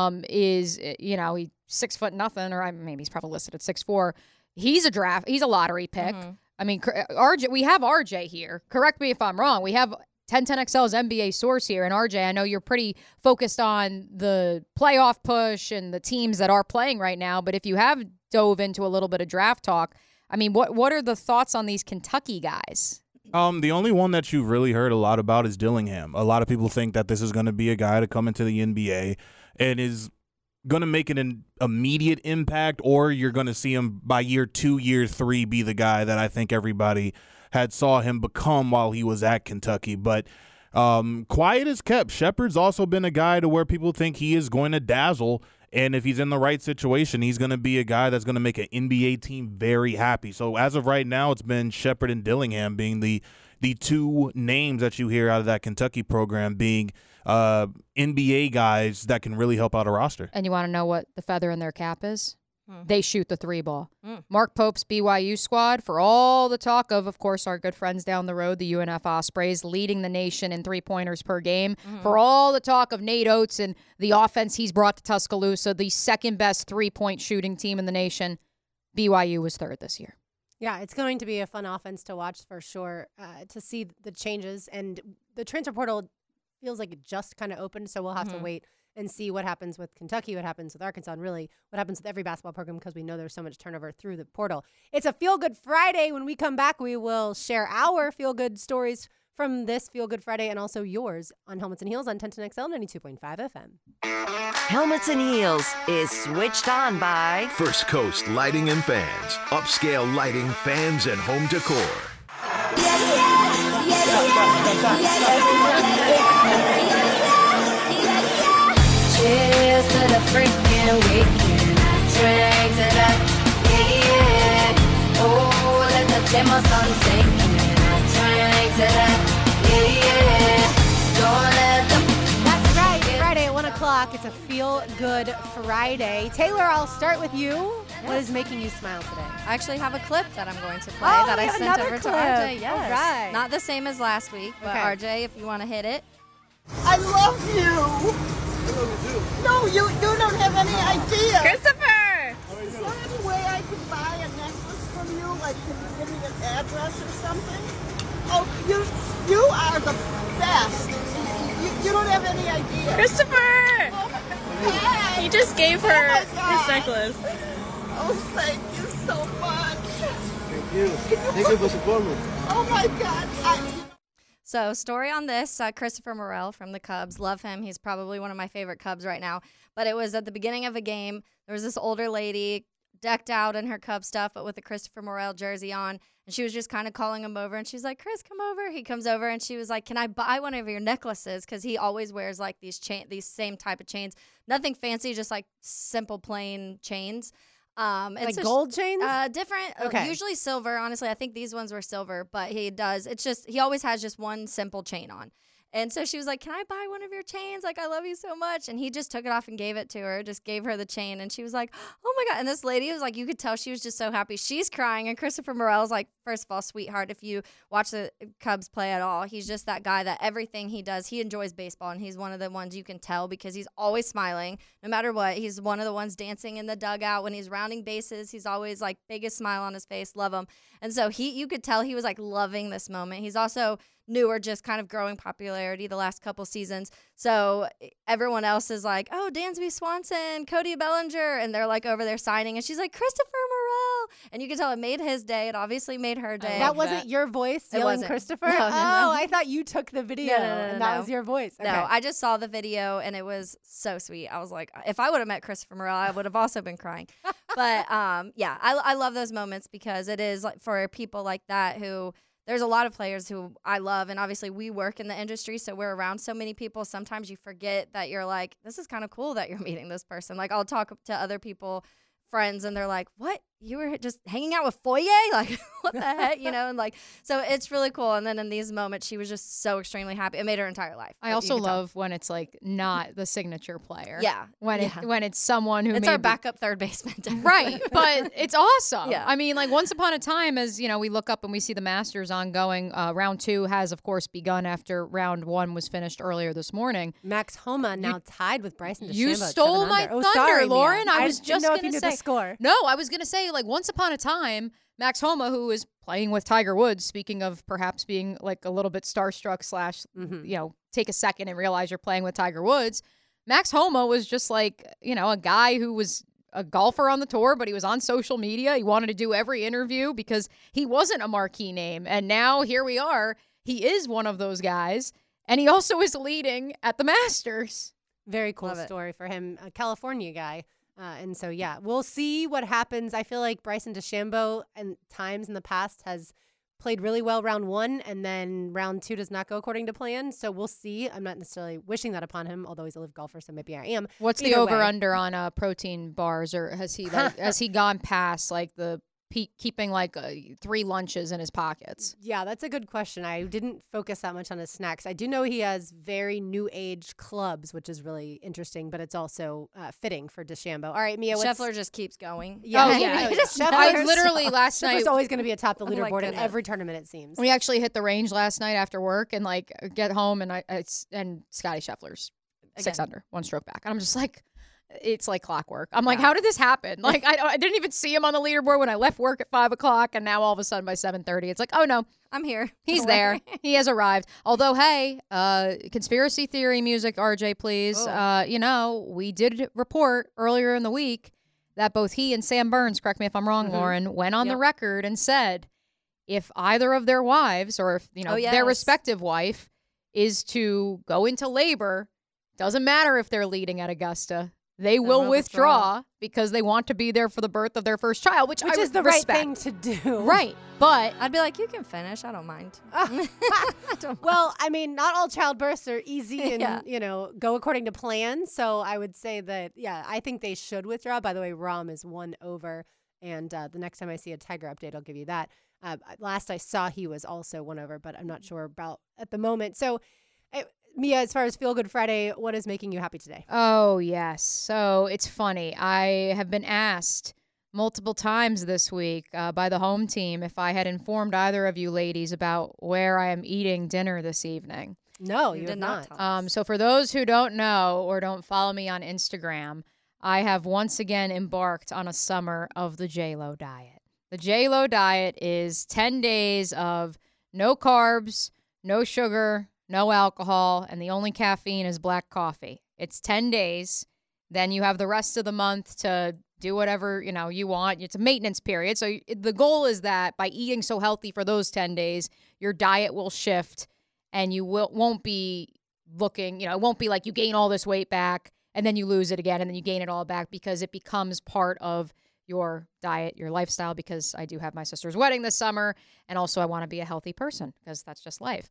Speaker 5: is, he's 6 foot nothing, or maybe he's probably listed at 6'4". He's a lottery pick. I mean, RJ, we have RJ here. Correct me if I'm wrong. We have 1010XL's NBA source here. And RJ, I know you're pretty focused on the playoff push and the teams that are playing right now, but if you have dove into a little bit of draft talk. I mean, what are the thoughts on these Kentucky guys?
Speaker 10: The only one that you've really heard a lot about is Dillingham. A lot of people think that this is going to be a guy to come into the NBA and is going to make an immediate impact, or you're going to see him by year 2, year 3 be the guy that I think everybody had saw him become while he was at Kentucky. But quiet as kept. Shepard's also been a guy to where people think he is going to dazzle, and if he's in the right situation, he's going to be a guy that's going to make an NBA team very happy. So as of right now, it's been Shepard and Dillingham being the two names that you hear out of that Kentucky program being NBA guys that can really help out a roster.
Speaker 5: And you want to know what the feather in their cap is? They shoot the 3 ball. Mark Pope's BYU squad, for all the talk of course, our good friends down the road, the UNF Ospreys, leading the nation in 3-pointers per game. For all the talk of Nate Oates and the offense he's brought to Tuscaloosa, the second best 3-point shooting team in the nation, BYU was 3rd this year.
Speaker 4: Yeah, it's going to be a fun offense to watch for sure, to see the changes. And the transfer portal feels like it just kind of opened, so we'll have to wait and see what happens with Kentucky, what happens with Arkansas, and really what happens with every basketball program, because we know there's so much turnover through the portal. It's a Feel Good Friday. When we come back, we will share our Feel Good stories from this Feel Good Friday and also yours on Helmets and Heels on 1010XL 92.5 FM.
Speaker 3: Helmets and Heels is switched on by
Speaker 1: First Coast Lighting and Fans. Upscale lighting, fans, and home decor.
Speaker 11: Cheers to the freaking weekend. Drinks it up, yeah. Oh, let the demo song sink in. Drinks it up, yeah. Don't let them.
Speaker 4: That's right. Friday at 1 o'clock. It's a Feel Good Friday. Taylor, I'll start with you. What is making you smile today?
Speaker 7: I actually have a clip that I'm going to play that I sent over to RJ. Yes.
Speaker 4: All right.
Speaker 7: Not the same as last week, but RJ, if you want to hit it.
Speaker 12: I love you. No, you don't have any idea.
Speaker 13: Christopher!
Speaker 12: Is there any way I could buy a necklace from you? Like, can you give me an address or something? Oh, you are the best. You don't have any idea.
Speaker 13: Christopher!
Speaker 12: Hi.
Speaker 13: He just gave her his necklace.
Speaker 12: Oh, thank you so much.
Speaker 14: Thank you. Thank you for supporting me.
Speaker 12: Oh, my God.
Speaker 7: So, story on this, Christopher Morel from the Cubs. Love him. He's probably one of my favorite Cubs right now. But it was at the beginning of a game. There was this older lady decked out in her Cub stuff, but with a Christopher Morel jersey on. And she was just kind of calling him over. And she's like, Chris, come over. He comes over and she was like, can I buy one of your necklaces? Because he always wears like these same type of chains. Nothing fancy, just like simple, plain chains.
Speaker 4: Like gold chains?
Speaker 7: Different.
Speaker 4: Okay.
Speaker 7: Usually silver. Honestly, I think these ones were silver, but he always has just one simple chain on. And so she was like, can I buy one of your chains? Like, I love you so much. And he just took it off and gave it to her, just gave her the chain. And she was like, oh my God. And this lady was like, you could tell she was just so happy. She's crying. And Christopher Morel's like, first of all, sweetheart, if you watch the Cubs play at all, he's just that guy that everything he does, he enjoys baseball. And he's one of the ones you can tell because he's always smiling no matter what. He's one of the ones dancing in the dugout when he's rounding bases. He's always like biggest smile on his face. Love him. And so you could tell he was like loving this moment. He's also newer, just kind of growing popularity the last couple seasons. So everyone else is like, oh, Dansby Swanson, Cody Bellinger, and they're like over there signing. And she's like, Christopher Morel. And you can tell it made his day. It obviously made her day.
Speaker 4: That wasn't your voice yelling Christopher?
Speaker 7: No.
Speaker 4: I thought you took the video and that was your voice. Okay.
Speaker 7: No, I just saw the video and it was so sweet. I was like, if I would have met Christopher Morel, I would have also been crying. But yeah, I love those moments because it is like for people like that who there's a lot of players who I love, and obviously we work in the industry, so we're around so many people. Sometimes you forget that you're like, this is kind of cool that you're meeting this person. Like, I'll talk to other people, friends, and they're like, what? You were just hanging out with Foye? Like, what the heck? You know, and like, so it's really cool. And then in these moments, she was just so extremely happy. It made her entire life.
Speaker 5: I also love when it's like not the signature player.
Speaker 7: Yeah.
Speaker 5: When it's someone who
Speaker 7: it's our backup third baseman.
Speaker 5: Right. But it's awesome.
Speaker 7: Yeah.
Speaker 5: I mean, like once upon a time, as you know, we look up and we see the Masters ongoing. Round 2 has, of course, begun after round 1 was finished earlier this morning.
Speaker 4: Max Homa now tied with Bryson DeChambeau.
Speaker 5: You stole my thunder,
Speaker 4: sorry,
Speaker 5: Lauren.
Speaker 4: Mia.
Speaker 5: I was just going to say
Speaker 4: the score.
Speaker 5: No, I was going to say like once upon a time, Max Homa, who is playing with Tiger Woods, speaking of perhaps being like a little bit starstruck / you know, take a second and realize you're playing with Tiger Woods. Max Homa was just like, you know, a guy who was a golfer on the tour, but he was on social media. He wanted to do every interview because he wasn't a marquee name. And now here we are. He is one of those guys. And he also is leading at the Masters.
Speaker 4: Very cool story for him, a California guy. And so, yeah, we'll see what happens. I feel like Bryson DeChambeau and times in the past has played really well round 1, and then round 2 does not go according to plan. So we'll see. I'm not necessarily wishing that upon him, although he's a live golfer, so maybe I am.
Speaker 5: What's the over-under on protein bars, or has he gone past like the keeping like 3 lunches in his pockets?
Speaker 4: Yeah, that's a good question. I didn't focus that much on his snacks. I do know he has very new age clubs, which is really interesting, but it's also fitting for DeChambeau. All right, Mia.
Speaker 7: Scheffler just keeps going.
Speaker 4: Yeah,
Speaker 5: I literally last night.
Speaker 4: Scheffler's always going to be atop the leaderboard in every tournament, it seems.
Speaker 5: We actually hit the range last night after work and like get home, and and Scotty Scheffler's 6 under, 1 stroke back, and I'm just like. It's like clockwork. I'm like, how did this happen? Like, I didn't even see him on the leaderboard when I left work at 5 o'clock, and now all of a sudden by 7:30, it's like, oh no,
Speaker 7: I'm here.
Speaker 5: He's there. He has arrived. Although, hey, conspiracy theory music, RJ, please. We did report earlier in the week that both he and Sam Burns, correct me if I'm wrong, Lauren, went on the record and said if either of their wives or if their respective wife is to go into labor, doesn't matter if they're leading at Augusta. They will withdraw because they want to be there for the birth of their first child, which is the
Speaker 4: right thing to do.
Speaker 5: Right. But
Speaker 7: I'd be like, you can finish. I don't mind.
Speaker 4: Well, I mean, not all childbirths are easy and, go according to plan. So I would say that, I think they should withdraw. By the way, Rahm is 1 over. And the next time I see a Tiger update, I'll give you that. Last I saw, he was also 1 over, but I'm not sure about at the moment. So, Mia, as far as Feel Good Friday, what is making you happy today?
Speaker 5: Oh, yes. So it's funny. I have been asked multiple times this week by the home team if I had informed either of you ladies about where I am eating dinner this evening.
Speaker 4: No, you did not.
Speaker 5: So for those who don't know or don't follow me on Instagram, I have once again embarked on a summer of the J-Lo diet. The J-Lo diet is 10 days of no carbs, no sugar, no alcohol, and the only caffeine is black coffee. It's 10 days. Then you have the rest of the month to do whatever, you want. It's a maintenance period. So the goal is that by eating so healthy for those 10 days, your diet will shift and you won't be looking, it won't be like you gain all this weight back and then you lose it again and then you gain it all back because it becomes part of your diet, your lifestyle, because I do have my sister's wedding this summer. And also I want to be a healthy person because that's just life.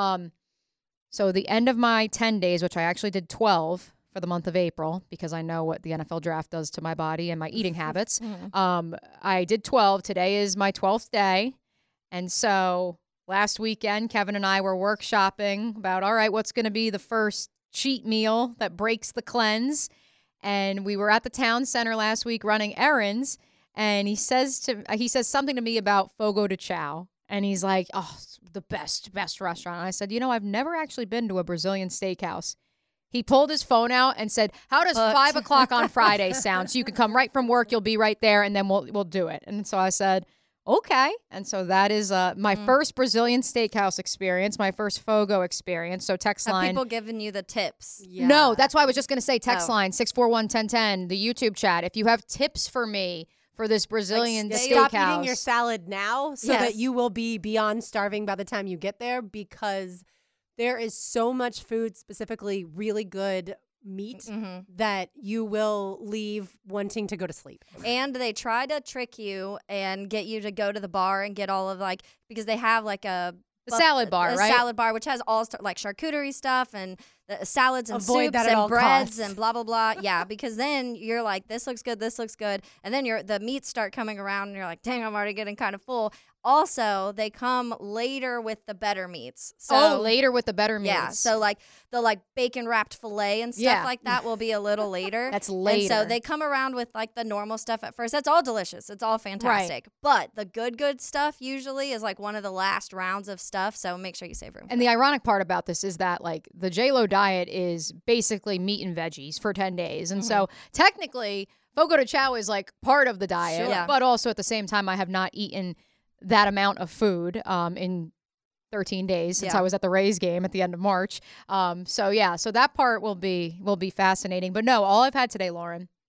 Speaker 5: So the end of my 10 days, which I actually did 12 for the month of April because I know what the NFL draft does to my body and my eating habits. I did 12. Today is my 12th day. And so last weekend, Kevin and I were workshopping about, all right, what's going to be the first cheat meal that breaks the cleanse? And we were at the town center last week running errands. And he says something to me about Fogo de Chao. And he's like, oh, the best restaurant. And I said, I've never actually been to a Brazilian steakhouse. He pulled his phone out and said, how does 5 o'clock on Friday sound? So you can come right from work. You'll be right there. And then we'll do it. And so I said, okay. And so that is my first Brazilian steakhouse experience, my first Fogo experience. So text line.
Speaker 7: Have people giving you the tips?
Speaker 5: Yeah. No, that's why I was just going to say text line 641-1010, the YouTube chat. If you have tips for me, for this Brazilian steakhouse.
Speaker 4: Stop eating your salad now so that you will be beyond starving by the time you get there because there is so much food, specifically really good meat, that you will leave wanting to go to sleep.
Speaker 7: And they try to trick you and get you to go to the bar and get all of because they have a
Speaker 5: salad bar, right?
Speaker 7: Salad bar, which has all charcuterie stuff and salads and
Speaker 4: Avoid
Speaker 7: soups
Speaker 4: that at
Speaker 7: and
Speaker 4: all
Speaker 7: breads
Speaker 4: costs.
Speaker 7: and blah, blah, blah. Yeah, because then you're like, this looks good. And then the meats start coming around and you're like, dang, I'm already getting kind of full. Also, they come later with the better meats. So,
Speaker 5: later with the better meats.
Speaker 7: Yeah, so the bacon wrapped filet and stuff like that will be a little later.
Speaker 5: That's later.
Speaker 7: And so they come around with the normal stuff at first. That's all delicious. It's all fantastic. Right. But the good stuff usually is one of the last rounds of stuff. So make sure you save room.
Speaker 5: And the ironic part about this is that the J-Lo diet is basically meat and veggies for 10 days. And so technically Fogo de Chao is part of the diet, but also at the same time I have not eaten that amount of food in 13 days since I was at the Rays game at the end of March. So that part will be fascinating. But no, all I've had today, Lauren,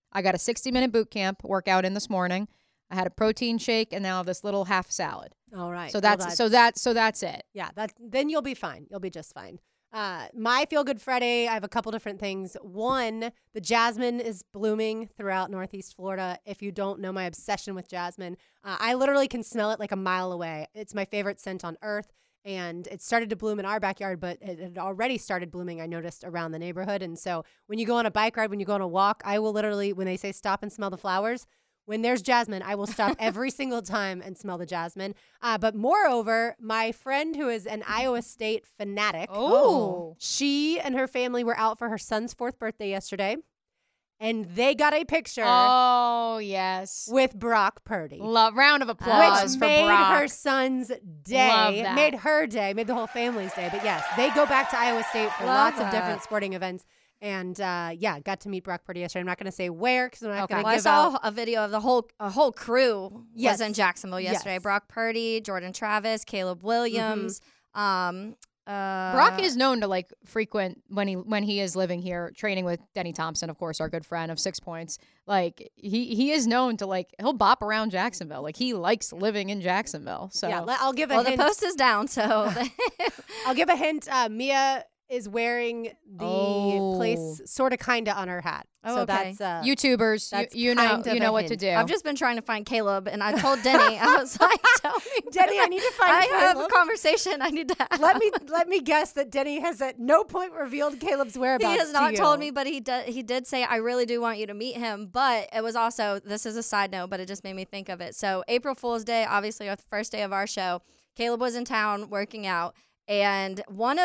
Speaker 5: I got a 60-minute boot camp workout in this morning. I had a protein shake and now this little half salad.
Speaker 4: All right.
Speaker 5: So that's it.
Speaker 4: Yeah, then you'll be fine. You'll be just fine. My Feel Good Friday, I have a couple different things. One, the jasmine is blooming throughout Northeast Florida. If you don't know my obsession with jasmine, I literally can smell it like a mile away. It's my favorite scent on earth, and it started to bloom in our backyard, but it had already started blooming, I noticed, around the neighborhood. And so when you go on a bike ride, when you go on a walk, I will literally, when they say stop and smell the flowers, when there's jasmine, I will stop every single time and smell the jasmine. But moreover, my friend who is an Iowa State fanatic, she and her family were out for her son's 4th birthday yesterday, and they got a picture.
Speaker 5: Oh, yes.
Speaker 4: With Brock Purdy.
Speaker 5: Round of applause
Speaker 4: which
Speaker 5: for
Speaker 4: made
Speaker 5: Brock.
Speaker 4: her son's day.
Speaker 5: Love that.
Speaker 4: Made her day, made the whole family's day. But yes, they go back to Iowa State for lots of different sporting events. And got to meet Brock Purdy yesterday. I'm not going to say where because I'm not going to give
Speaker 7: I
Speaker 4: out.
Speaker 7: saw a video of a whole crew was in Jacksonville yesterday.
Speaker 4: Yes.
Speaker 7: Brock Purdy, Jordan Travis, Caleb Williams.
Speaker 5: Brock is known to like frequent when he is living here, training with Denny Thompson, of course, our good friend of 6 Points. Like he is known to like he'll bop around Jacksonville. Like he likes living in Jacksonville. So
Speaker 4: Yeah, I'll give a hint.
Speaker 7: the post is down, so
Speaker 4: I'll give a hint. Mia is wearing the place sort of kind of on her hat.
Speaker 7: Oh,
Speaker 4: so
Speaker 7: okay.
Speaker 4: that's
Speaker 5: YouTubers,
Speaker 4: that's
Speaker 5: you know
Speaker 4: kind of a
Speaker 5: what to
Speaker 4: hint.
Speaker 5: do.
Speaker 7: I've just been trying to find Caleb, and I told Denny, I was like, "Tell me,
Speaker 4: Denny, I need to find
Speaker 7: I have a
Speaker 4: Caleb.
Speaker 7: conversation I need to have."
Speaker 4: Let me guess that Denny has at no point revealed Caleb's whereabouts.
Speaker 7: He has not
Speaker 4: to you.
Speaker 7: told me, but he did say, "I really do want you to meet him." But it was also, this is a side note, but it just made me think of it. So April Fool's Day, obviously the first day of our show, Caleb was in town working out, and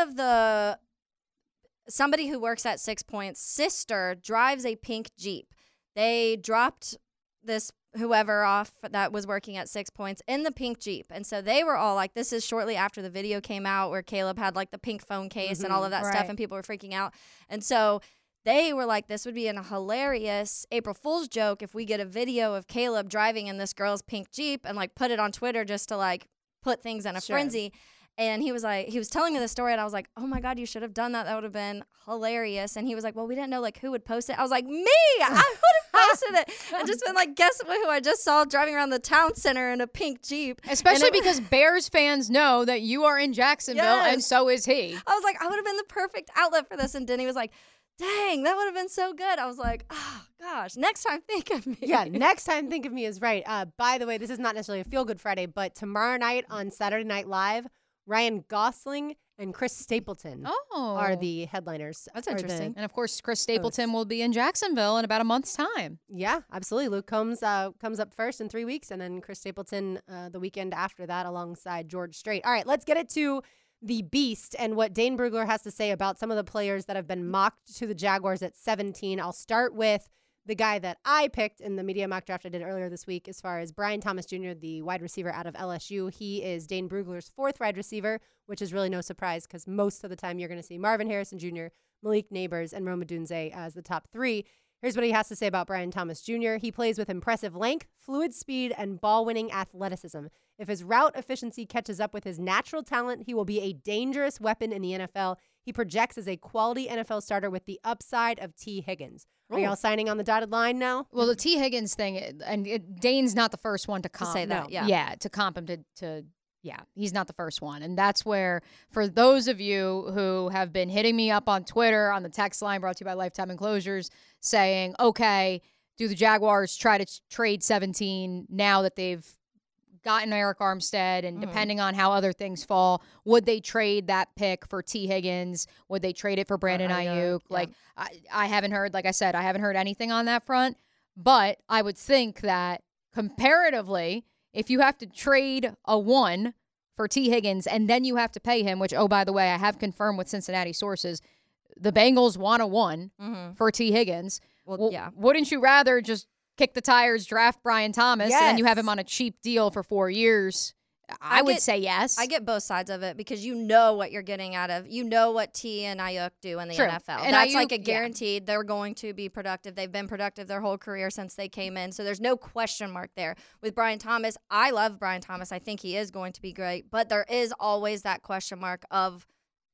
Speaker 7: somebody who works at 6 Points' sister drives a pink Jeep. They dropped this whoever off that was working at 6 Points in the pink Jeep. And so they were all like, this is shortly after the video came out where Caleb had like the pink phone case and all of that stuff, and people were freaking out. And so they were like, this would be a hilarious April Fool's joke if we get a video of Caleb driving in this girl's pink Jeep and like put it on Twitter just to like put things in a frenzy. And he was telling me the story, and I was like, oh my God, you should have done that. That would have been hilarious. And he was like, well, we didn't know like who would post it. I was like, me! I would have posted it. And just been like, guess who I just saw driving around the town center in a pink Jeep.
Speaker 5: Especially because Bears fans know that you are in Jacksonville, and so is he.
Speaker 7: I was like, I would have been the perfect outlet for this. And Denny was like, dang, that would have been so good. I was like, oh, gosh, next time think of me.
Speaker 4: Yeah, next time think of me is right. By the way, this is not necessarily a Feel Good Friday, but tomorrow night on Saturday Night Live, Ryan Gosling and Chris Stapleton are the headliners.
Speaker 5: That's interesting. And of course, Chris Stapleton will be in Jacksonville in about a month's time.
Speaker 4: Yeah, absolutely. Luke Combs comes up first in 3 weeks, and then Chris Stapleton the weekend after that alongside George Strait. All right, let's get it to the Beast and what Dane Brugler has to say about some of the players that have been mocked to the Jaguars at 17. I'll start with the guy that I picked in the media mock draft I did earlier this week as far as Brian Thomas Jr., the wide receiver out of LSU. He is Dane Brugler's 4th wide receiver, which is really no surprise because most of the time you're going to see Marvin Harrison Jr., Malik Neighbors, and Rome Odunze as the top 3. Here's what he has to say about Brian Thomas Jr. He plays with impressive length, fluid speed, and ball-winning athleticism. If his route efficiency catches up with his natural talent, he will be a dangerous weapon in the NFL. He projects as a quality NFL starter with the upside of T. Higgins. Are y'all signing on the dotted line now?
Speaker 5: Well, the T. Higgins thing, and Dane's not the first one to comp.
Speaker 7: say that,
Speaker 5: to comp him to he's not the first one. And that's where, for those of you who have been hitting me up on Twitter, on the text line brought to you by Lifetime Enclosures, saying, okay, do the Jaguars try to trade 17 now that they've gotten Eric Armstead, and depending on how other things fall, would they trade that pick for T. Higgins? Would they trade it for Brandon Ayuk?
Speaker 7: Yeah.
Speaker 5: Like, I haven't heard, like I said, I haven't heard anything on that front, but I would think that comparatively, if you have to trade a 1 for T. Higgins and then you have to pay him, which, oh, by the way, I have confirmed with Cincinnati sources, the Bengals want a 1 for T. Higgins.
Speaker 7: Well, yeah.
Speaker 5: Wouldn't you rather just kick the tires, draft Brian Thomas, and then you have him on a cheap deal for 4 years? I would say yes.
Speaker 7: I get both sides of it because you know what you're getting out of. You know what T and Ayuk do in the
Speaker 5: True.
Speaker 7: NFL.
Speaker 5: And
Speaker 7: That's
Speaker 5: Ayuk,
Speaker 7: like a guaranteed. They're going to be productive. They've been productive their whole career since they came in. So there's no question mark there. With Brian Thomas, I love Brian Thomas. I think he is going to be great. But there is always that question mark of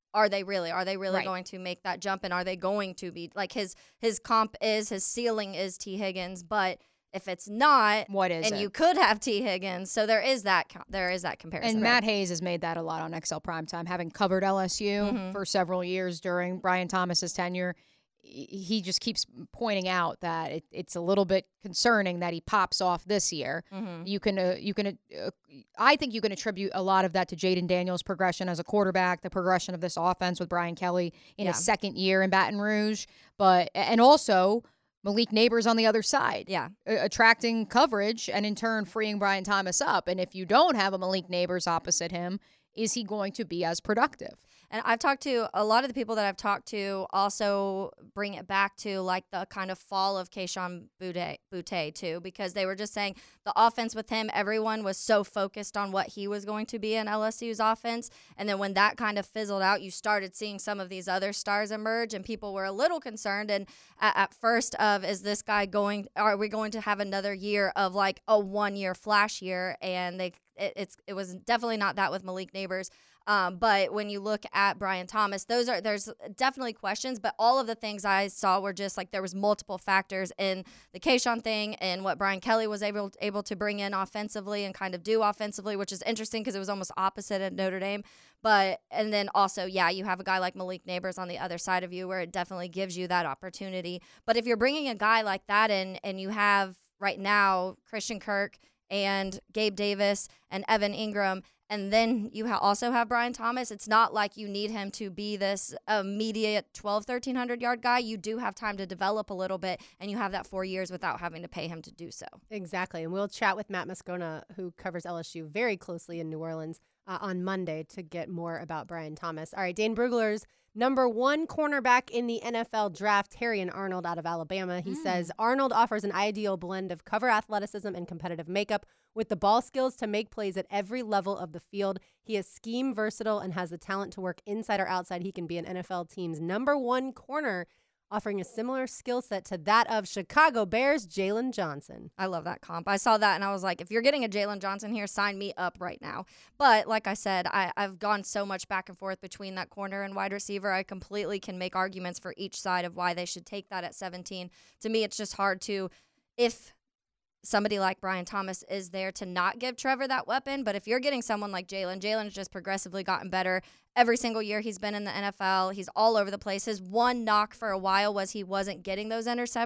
Speaker 7: are they really
Speaker 5: Right.
Speaker 7: going to make that jump, and are they going to be like his ceiling is T. Higgins, but if it's not,
Speaker 5: what is
Speaker 7: and
Speaker 5: it?
Speaker 7: you could have T. Higgins, so there is that comparison.
Speaker 5: And Matt Hayes has made that a lot on XL Primetime, having covered LSU
Speaker 7: Mhm.
Speaker 5: for several years during Brian Thomas's tenure. He just keeps pointing out that it's a little bit concerning that he pops off this year.
Speaker 7: Mhm.
Speaker 5: I think you can attribute a lot of that to Jaden Daniels' progression as a quarterback, the progression of this offense with Brian Kelly in his second year in Baton Rouge, and also Malik Neighbors on the other side.
Speaker 7: Yeah.
Speaker 5: Attracting coverage and in turn freeing Brian Thomas up. And if you don't have a Malik Neighbors opposite him, is he going to be as productive?
Speaker 7: And I've talked to a lot of the people that I've talked to also bring it back to like the kind of fall of Kayshon Boutte too, because they were just saying the offense with him, everyone was so focused on what he was going to be in LSU's offense. And then when that kind of fizzled out, you started seeing some of these other stars emerge, and people were a little concerned. And at first is this guy are we going to have another year of like a 1 year flash year? And it was definitely not that with Malik Neighbors. But when you look at Brian Thomas, there's definitely questions, but all of the things I saw were just like there was multiple factors in the Kayshon thing and what Brian Kelly was able to bring in offensively and kind of do offensively, which is interesting because it was almost opposite at Notre Dame. And then also, you have a guy like Malik Neighbors on the other side of you where it definitely gives you that opportunity. But if you're bringing a guy like that in and you have right now Christian Kirk and Gabe Davis and Evan Ingram, and then you also have Brian Thomas, it's not like you need him to be this immediate 1,300 yard guy. You do have time to develop a little bit, and you have that 4 years without having to pay him to do so.
Speaker 4: Exactly. And we'll chat with Matt Moscona, who covers LSU very closely in New Orleans, on Monday to get more about Brian Thomas. All right, Dane Brugler's number one cornerback in the NFL draft, Terrion Arnold out of Alabama. He says Arnold offers an ideal blend of cover athleticism and competitive makeup with the ball skills to make plays at every level of the field. He is scheme versatile and has the talent to work inside or outside. He can be an NFL team's number one corner, offering a similar skill set to that of Chicago Bears' Jalen Johnson.
Speaker 7: I love that comp. I saw that and I was like, if you're getting a Jalen Johnson here, sign me up right now. But like I said, I've gone so much back and forth between that corner and wide receiver. I completely can make arguments for each side of why they should take that at 17. To me, it's just hard to, if somebody like Brian Thomas is there, to not give Trevor that weapon. But if you're getting someone like Jalen's just progressively gotten better every single year he's been in the NFL. He's all over the place. His one knock for a while was he wasn't getting the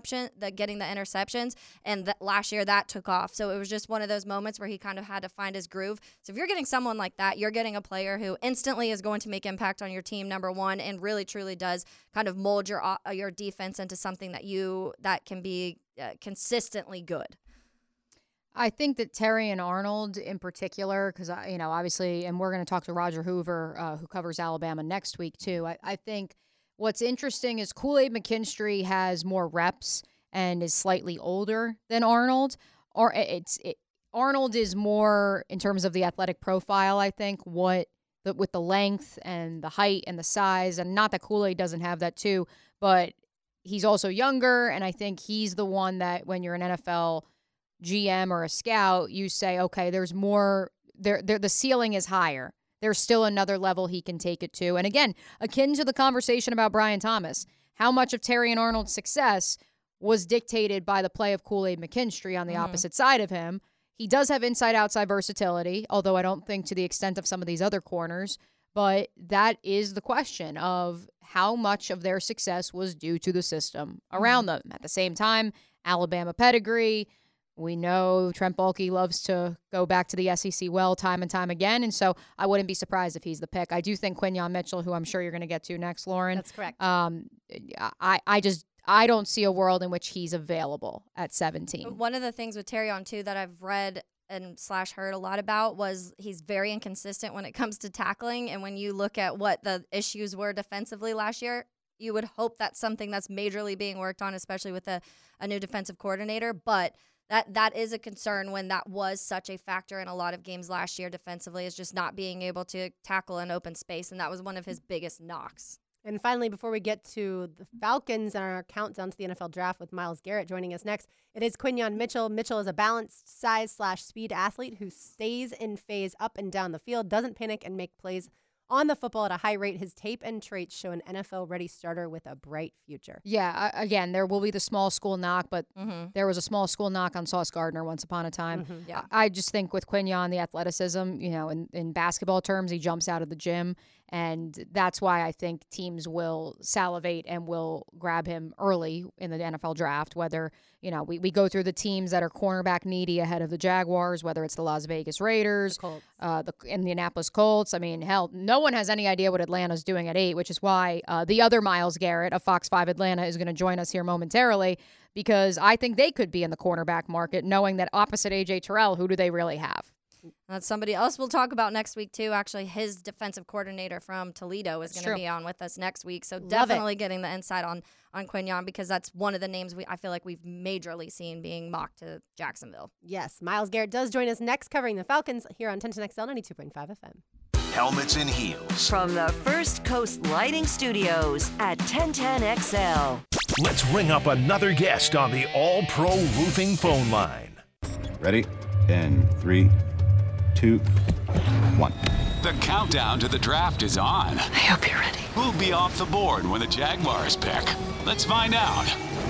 Speaker 7: interceptions, and last year that took off. So it was just one of those moments where he kind of had to find his groove. So if you're getting someone like that, you're getting a player who instantly is going to make impact on your team, number one, and really truly does kind of mold your defense into something that can be consistently good.
Speaker 5: I think that Terrion Arnold in particular, because, obviously, and we're going to talk to Roger Hoover, who covers Alabama next week, too. I think what's interesting is Kool-Aid McKinstry has more reps and is slightly older than Arnold. Arnold is more, in terms of the athletic profile, I think, with the length and the height and the size, and not that Kool-Aid doesn't have that, too, but he's also younger, and I think he's the one that when you're an NFL GM or a scout, you say, okay, there's more there. The ceiling is higher. There's still another level he can take it to. And again, akin to the conversation about Brian Thomas, how much of Terrion Arnold's success was dictated by the play of Kool-Aid McKinstry on the opposite side of him. He does have inside-outside versatility, although I don't think to the extent of some of these other corners. But that is the question of how much of their success was due to the system around them. At the same time, Alabama pedigree. We know Trent Baalke loves to go back to the SEC well time and time again, and so I wouldn't be surprised if he's the pick. I do think Quinyon Mitchell, who I'm sure you're going to get to next, Lauren.
Speaker 4: That's correct.
Speaker 5: I don't see a world in which he's available at 17.
Speaker 7: One of the things with Terrion, too, that I've read and / heard a lot about was he's very inconsistent when it comes to tackling, and when you look at what the issues were defensively last year, you would hope that's something that's majorly being worked on, especially with a new defensive coordinator, but that is a concern when that was such a factor in a lot of games last year defensively, is just not being able to tackle an open space, and that was one of his biggest knocks.
Speaker 4: And finally, before we get to the Falcons and our countdown to the NFL draft with Myles Garrett joining us next, it is Quinyon Mitchell. Mitchell is a balanced size / speed athlete who stays in phase up and down the field, doesn't panic and make plays on the football at a high rate. His tape and traits show an NFL-ready starter with a bright future.
Speaker 5: Yeah, again, there will be the small school knock, but there was a small school knock on Sauce Gardner once upon a time.
Speaker 7: Yeah.
Speaker 5: I just think with Quinyon, the athleticism, in basketball terms, he jumps out of the gym. And that's why I think teams will salivate and will grab him early in the NFL draft, whether, we go through the teams that are cornerback needy ahead of the Jaguars, whether it's the Las Vegas Raiders, the Indianapolis Colts. I mean, hell, no one has any idea what Atlanta's doing at 8, which is why the other Myles Garrett of Fox 5 Atlanta is going to join us here momentarily, because I think they could be in the cornerback market, knowing that opposite A.J. Terrell, who do they really have?
Speaker 7: That's somebody else we'll talk about next week, too. Actually, his defensive coordinator from Toledo is going to be on with us next week. So definitely getting the insight on Quinyon, because that's one of the names I feel like we've majorly seen being mocked to Jacksonville.
Speaker 4: Yes, Myles Garrett does join us next, covering the Falcons here on 1010XL 92.5 FM.
Speaker 1: Helmets and heels.
Speaker 3: From the First Coast Lighting Studios at 1010XL.
Speaker 1: Let's ring up another guest on the All-Pro Roofing phone line.
Speaker 15: Ready? In 3, 2, 1.
Speaker 16: The countdown to the draft is on.
Speaker 3: I hope you're ready.
Speaker 16: Who'll be off the board when the Jaguars pick? Let's find out.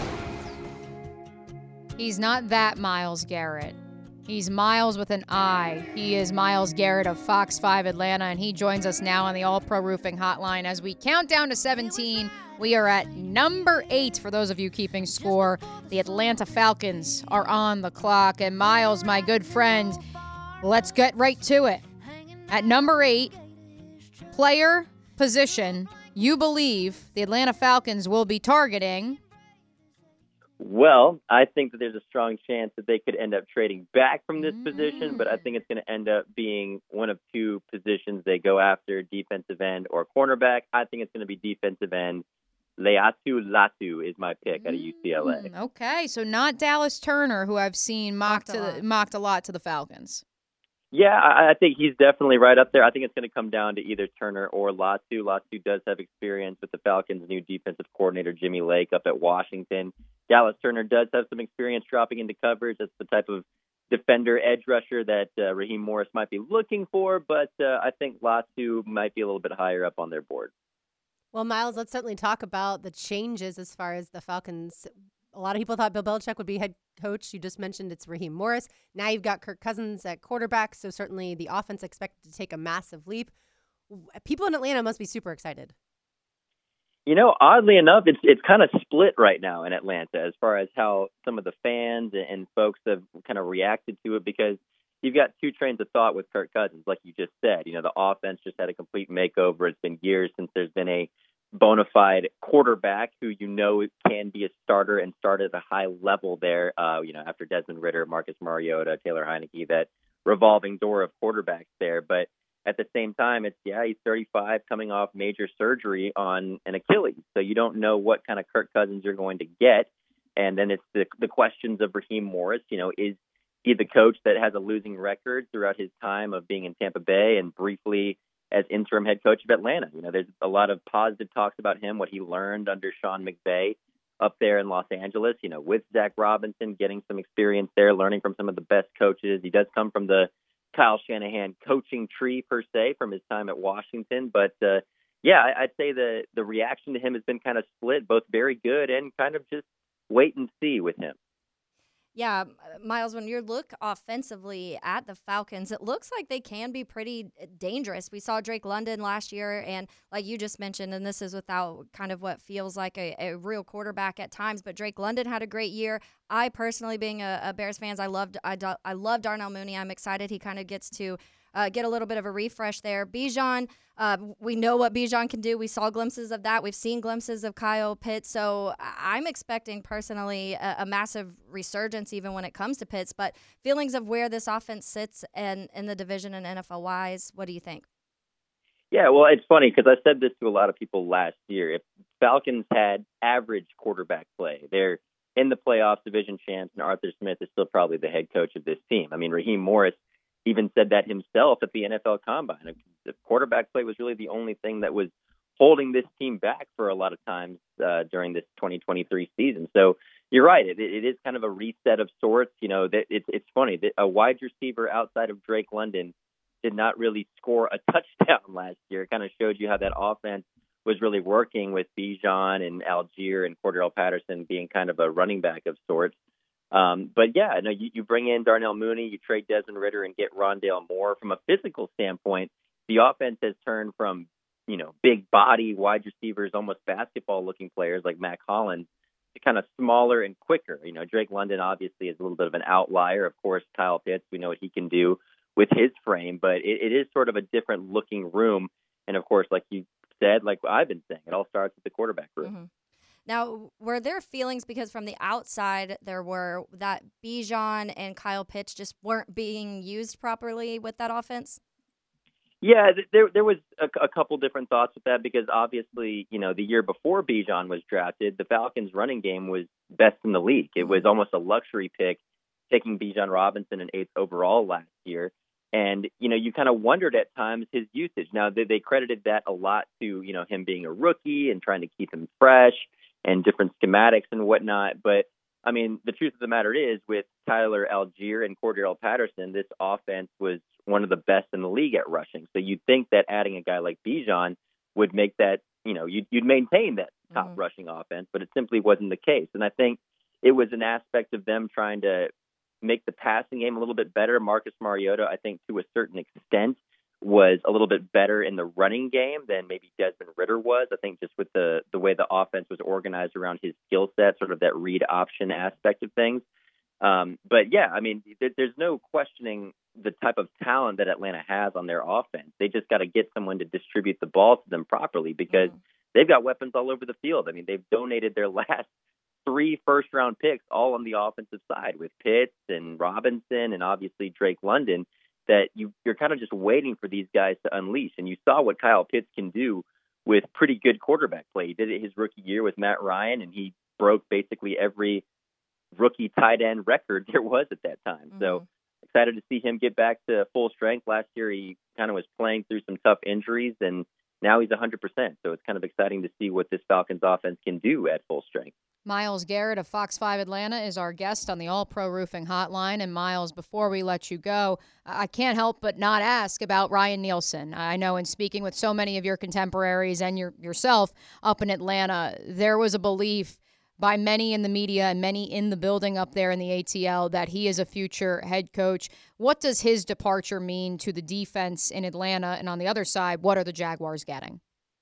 Speaker 5: He's not that Myles Garrett. He's Miles with an I. He is Myles Garrett of Fox 5 Atlanta, and he joins us now on the All-Pro Roofing Hotline as we count down to 17. We are at number 8 for those of you keeping score. The Atlanta Falcons are on the clock, and Miles, my good friend, let's get right to it. At number 8, player position, you believe the Atlanta Falcons will be targeting?
Speaker 17: Well, I think that there's a strong chance that they could end up trading back from this position, but I think it's going to end up being one of two positions they go after, defensive end or cornerback. I think it's going to be defensive end. Laiatu Latu is my pick out of UCLA.
Speaker 5: Okay, so not Dallas Turner, who I've seen mocked a lot to the Falcons.
Speaker 17: Yeah, I think he's definitely right up there. I think it's going to come down to either Turner or Latu. Latu does have experience with the Falcons' new defensive coordinator, Jimmy Lake, up at Washington. Dallas Turner does have some experience dropping into coverage. That's the type of defender, edge rusher that Raheem Morris might be looking for, but I think Latu might be a little bit higher up on their board.
Speaker 4: Well, Miles, let's certainly talk about the changes as far as the Falcons. A lot of people thought Bill Belichick would be head coach. You just mentioned it's Raheem Morris. Now you've got Kirk Cousins at quarterback, so certainly the offense expected to take a massive leap. People in Atlanta must be super excited.
Speaker 17: You know, oddly enough, it's kind of split right now in Atlanta as far as how some of the fans and folks have kind of reacted to it, because you've got two trains of thought with Kirk Cousins, like you just said. You know, the offense just had a complete makeover. It's been years since there's been a bona fide quarterback who can be a starter and start at a high level there. After Desmond Ridder, Marcus Mariota, Taylor Heineke, that revolving door of quarterbacks there. But at the same time, he's 35, coming off major surgery on an Achilles. So you don't know what kind of Kirk Cousins you're going to get. And then it's the questions of Raheem Morris. You know, is he the coach that has a losing record throughout his time of being in Tampa Bay and briefly as interim head coach of Atlanta? You know, there's a lot of positive talks about him, what he learned under Sean McVay up there in Los Angeles, you know, with Zach Robinson, getting some experience there, learning from some of the best coaches. He does come from the Kyle Shanahan coaching tree, per se, from his time at Washington. But, I'd say the reaction to him has been kind of split, both very good and kind of just wait and see with him.
Speaker 7: Yeah, Miles, when you look offensively at the Falcons, it looks like they can be pretty dangerous. We saw Drake London last year, and like you just mentioned, and this is without kind of what feels like a real quarterback at times, but Drake London had a great year. I personally, being a Bears fan, I love Darnell Mooney. I'm excited he kind of gets to get a little bit of a refresh there. Bijan, we know what Bijan can do. We saw glimpses of that. We've seen glimpses of Kyle Pitts. So I'm expecting personally a massive resurgence even when it comes to Pitts. But feelings of where this offense sits and in the division and NFL-wise, what do you think?
Speaker 17: Yeah, well, it's funny because I said this to a lot of people last year. If Falcons had average quarterback play, they're in the playoffs, division champs, and Arthur Smith is still probably the head coach of this team. I mean, Raheem Morris even said that himself at the NFL Combine. The quarterback play was really the only thing that was holding this team back for a lot of times during this 2023 season. So you're right. It is kind of a reset of sorts. You know, that it's funny that a wide receiver outside of Drake London did not really score a touchdown last year. It kind of showed you how that offense was really working with Bijan and Algier and Cordell Patterson being kind of a running back of sorts. But yeah, no, you bring in Darnell Mooney, you trade Desmond Ridder and get Rondale Moore. From a physical standpoint, the offense has turned from, big body wide receivers, almost basketball looking players like Mac Hollins, to kind of smaller and quicker. Drake London obviously is a little bit of an outlier. Of course, Kyle Pitts, we know what he can do with his frame, but it is sort of a different looking room. And of course, like you said, like I've been saying, it all starts with the quarterback room.
Speaker 7: Mm-hmm. Now, were there feelings, because from the outside there were, that Bijan and Kyle Pitts just weren't being used properly with that offense?
Speaker 17: Yeah, there was a couple different thoughts with that, because obviously, the year before Bijan was drafted, the Falcons' running game was best in the league. It was almost a luxury pick, taking Bijan Robinson in 8th overall last year. And, you kind of wondered at times his usage. Now, they credited that a lot to, him being a rookie and trying to keep him fresh and different schematics and whatnot. But, I mean, the truth of the matter is, with Tyler Algier and Cordell Patterson, this offense was one of the best in the league at rushing. So you'd think that adding a guy like Bijan would make that, you'd maintain that top rushing offense, but it simply wasn't the case. And I think it was an aspect of them trying to make the passing game a little bit better. Marcus Mariota, I think, to a certain extent, was a little bit better in the running game than maybe Desmond Ridder was. I think just with the way the offense was organized around his skill set, sort of that read option aspect of things. But yeah, I mean, there's no questioning the type of talent that Atlanta has on their offense. They just got to get someone to distribute the ball to them properly, because they've got weapons all over the field. I mean, they've donated their last 3 first-round picks all on the offensive side, with Pitts and Robinson and obviously Drake London, that you're kind of just waiting for these guys to unleash. And you saw what Kyle Pitts can do with pretty good quarterback play. He did it his rookie year with Matt Ryan, and he broke basically every rookie tight end record there was at that time. So excited to see him get back to full strength. Last year he kind of was playing through some tough injuries, and now he's 100%. So it's kind of exciting to see what this Falcons offense can do at full strength.
Speaker 5: Myles Garrett of Fox 5 Atlanta is our guest on the All Pro Roofing Hotline. And Myles, before we let you go, I can't help but not ask about Ryan Nielsen. I know in speaking with so many of your contemporaries and yourself up in Atlanta, there was a belief by many in the media and many in the building up there in the ATL that he is a future head coach. What does his departure mean to the defense in Atlanta? And on the other side, what are the Jaguars getting?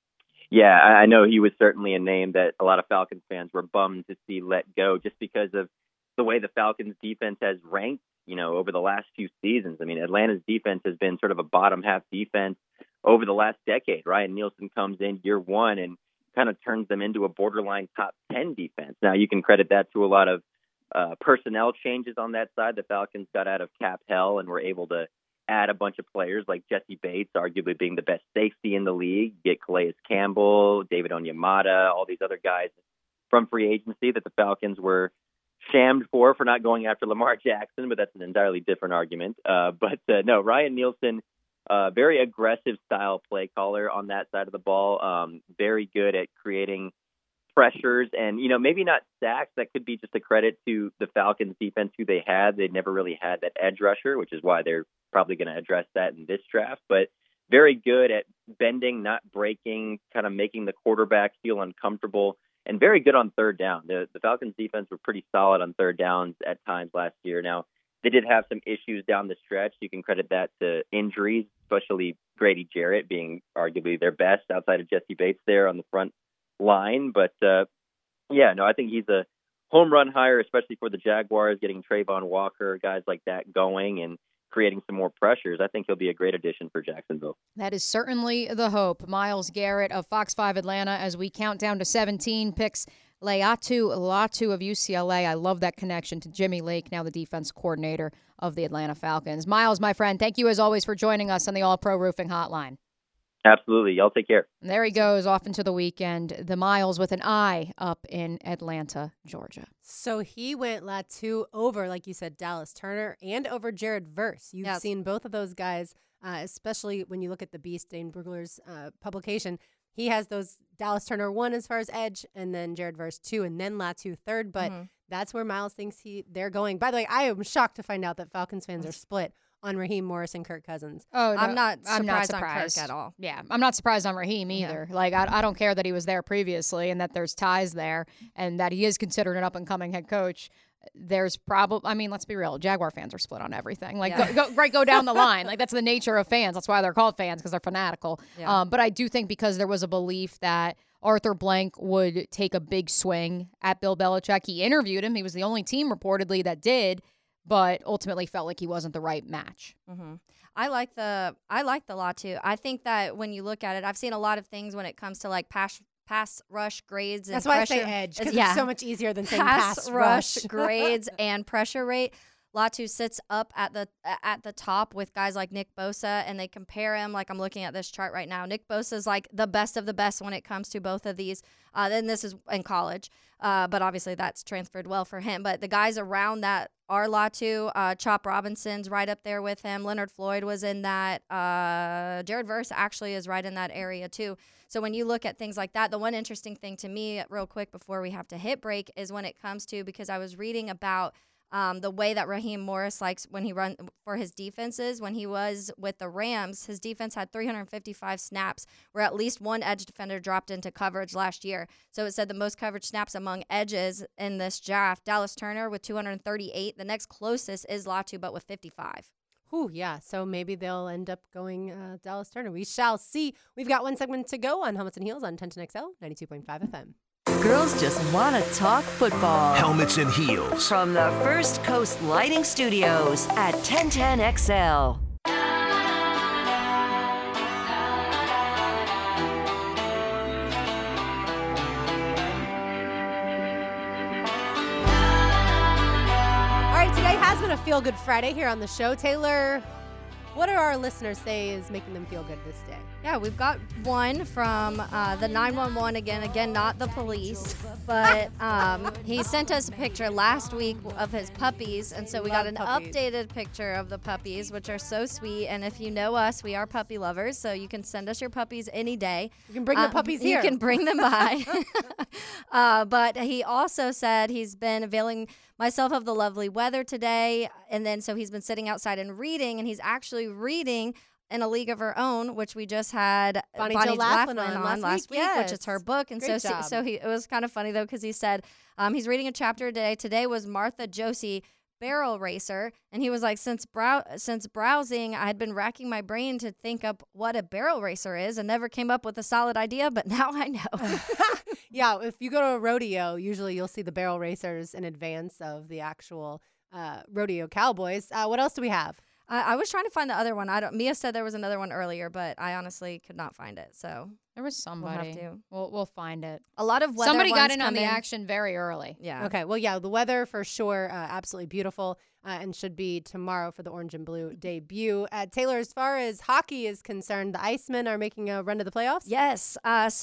Speaker 17: Yeah, I know he was certainly a name that a lot of Falcons fans were bummed to see let go, just because of the way the Falcons defense has ranked, over the last few seasons. I mean, Atlanta's defense has been sort of a bottom half defense over the last decade. Ryan Nielsen comes in year one and kind of turns them into a borderline top 10 defense. Now, you can credit that to a lot of personnel changes on that side. The Falcons got out of cap hell and were able to add a bunch of players like Jesse Bates, arguably being the best safety in the league, get Calais Campbell, David Onyemata, all these other guys from free agency that the Falcons were shamed for not going after Lamar Jackson, but that's an entirely different argument. No, Ryan Nielsen, very aggressive style play caller on that side of the ball, very good at creating pressures and, maybe not sacks. That could be just a credit to the Falcons defense who they had. They'd never really had that edge rusher, which is why they're probably going to address that in this draft. But very good at bending, not breaking, kind of making the quarterback feel uncomfortable, and very good on third down. The Falcons defense were pretty solid on third downs at times last year. Now, they did have some issues down the stretch. You can credit that to injuries, especially Grady Jarrett being arguably their best outside of Jesse Bates there on the front line. But I think he's a home run hire, especially for the Jaguars, getting Trayvon Walker, guys like that going and creating some more pressures. I think he'll be a great addition for Jacksonville.
Speaker 5: That is certainly the hope. Myles Garrett of Fox 5 Atlanta, as we count down to 17 picks. Laiatu Latu of UCLA. I love that connection to Jimmy Lake, now the defense coordinator of the Atlanta Falcons. Myles, my friend, thank you as always for joining us on the All Pro Roofing Hotline.
Speaker 17: Absolutely. Y'all take care.
Speaker 5: And there he goes, off into the weekend. The Myles with an I up in Atlanta, Georgia.
Speaker 4: So he went Latu over, like you said, Dallas Turner, and over Jared Verse. You've seen both of those guys, especially when you look at the Beast, Dane Brugler's publication. He has those Dallas Turner 1 as far as edge, and then Jared Verse 2, and then Latu 3rd. But that's where Myles thinks they're going. By the way, I am shocked to find out that Falcons fans are split on Raheem Morris and Kirk Cousins.
Speaker 5: Oh, no,
Speaker 7: I'm not surprised
Speaker 5: on
Speaker 7: Kirk at all.
Speaker 5: Yeah, I'm not surprised on Raheem either.
Speaker 7: Yeah.
Speaker 5: Like, I don't care that he was there previously and that there's ties there and that he is considered an up-and-coming head coach. There's probably, I mean, let's be real. Jaguar fans are split on everything. Like, go down the line. Like, that's the nature of fans. That's why they're called fans, because they're fanatical.
Speaker 7: Yeah.
Speaker 5: But I do think because there was a belief that Arthur Blank would take a big swing at Bill Belichick. He interviewed him. He was the only team reportedly that did, but ultimately felt like he wasn't the right match.
Speaker 7: Mm-hmm. I like the law too. I think that when you look at it, I've seen a lot of things when it comes to like pass rush grades and
Speaker 4: That's why
Speaker 7: pressure.
Speaker 4: I say edge, because it's so much easier than saying pass
Speaker 7: rush grades and pressure rate. Latu sits up at the top with guys like Nick Bosa, and they compare him. Like, I'm looking at this chart right now. Nick Bosa is like the best of the best when it comes to both of these. Then this is in college, but obviously that's transferred well for him. But the guys around that are Latu. Chop Robinson's right up there with him. Leonard Floyd was in that. Jared Verse actually is right in that area too. So when you look at things like that, the one interesting thing to me, real quick before we have to hit break, is when it comes to, because I was reading about the way that Raheem Morris likes when he run for his defenses. When he was with the Rams, his defense had 355 snaps where at least one edge defender dropped into coverage last year. So it said the most coverage snaps among edges in this draft, Dallas Turner with 238. The next closest is Latu, but with 55.
Speaker 4: Ooh, yeah. So maybe they'll end up going Dallas Turner. We shall see. We've got one segment to go on Helmets and Heels on 1010XL, 92.5 FM.
Speaker 3: Girls just want to talk football.
Speaker 1: Helmets and Heels.
Speaker 3: From the First Coast Lighting Studios at 1010XL.
Speaker 4: All right, today has been a Feel Good Friday here on the show. Taylor, what do our listeners say is making them feel good this day?
Speaker 7: Yeah, we've got one from the 911 again, not the police, but he sent us a picture last week of his puppies, and so we got an updated picture of the puppies, which are so sweet. And if you know us, we are puppy lovers, so you can send us your puppies any day.
Speaker 4: You can bring the puppies here.
Speaker 7: You can bring them by. But he also said he's been availing myself of the lovely weather today, and then so he's been sitting outside and reading, and he's actually reading in A League of Her Own, which we just had
Speaker 4: Bonnie
Speaker 7: Jo
Speaker 4: Jo
Speaker 7: Laughlin
Speaker 4: on
Speaker 7: last week,
Speaker 4: yes.
Speaker 7: which is her book. And
Speaker 4: Great
Speaker 7: so
Speaker 4: job.
Speaker 7: it was kind of funny, though, because he said he's reading a chapter a day. Today was Martha Josie, Barrel Racer. And he was like, since browsing, I had been racking my brain to think up what a barrel racer is and never came up with a solid idea, but now I know.
Speaker 4: Yeah, if you go to a rodeo, usually you'll see the barrel racers in advance of the actual rodeo cowboys. What else do we have?
Speaker 7: I was trying to find the other one. Mia said there was another one earlier, but I honestly could not find it. So
Speaker 5: there was somebody. We'll find it.
Speaker 7: A lot of weather.
Speaker 5: Somebody got
Speaker 7: ones
Speaker 5: in on
Speaker 7: come
Speaker 5: the action very early.
Speaker 7: Yeah.
Speaker 4: Okay. Well, yeah, the weather for sure, absolutely beautiful, and should be tomorrow for the Orange and Blue debut. Taylor, as far as hockey is concerned, the Icemen are making a run to the playoffs?
Speaker 7: Yes.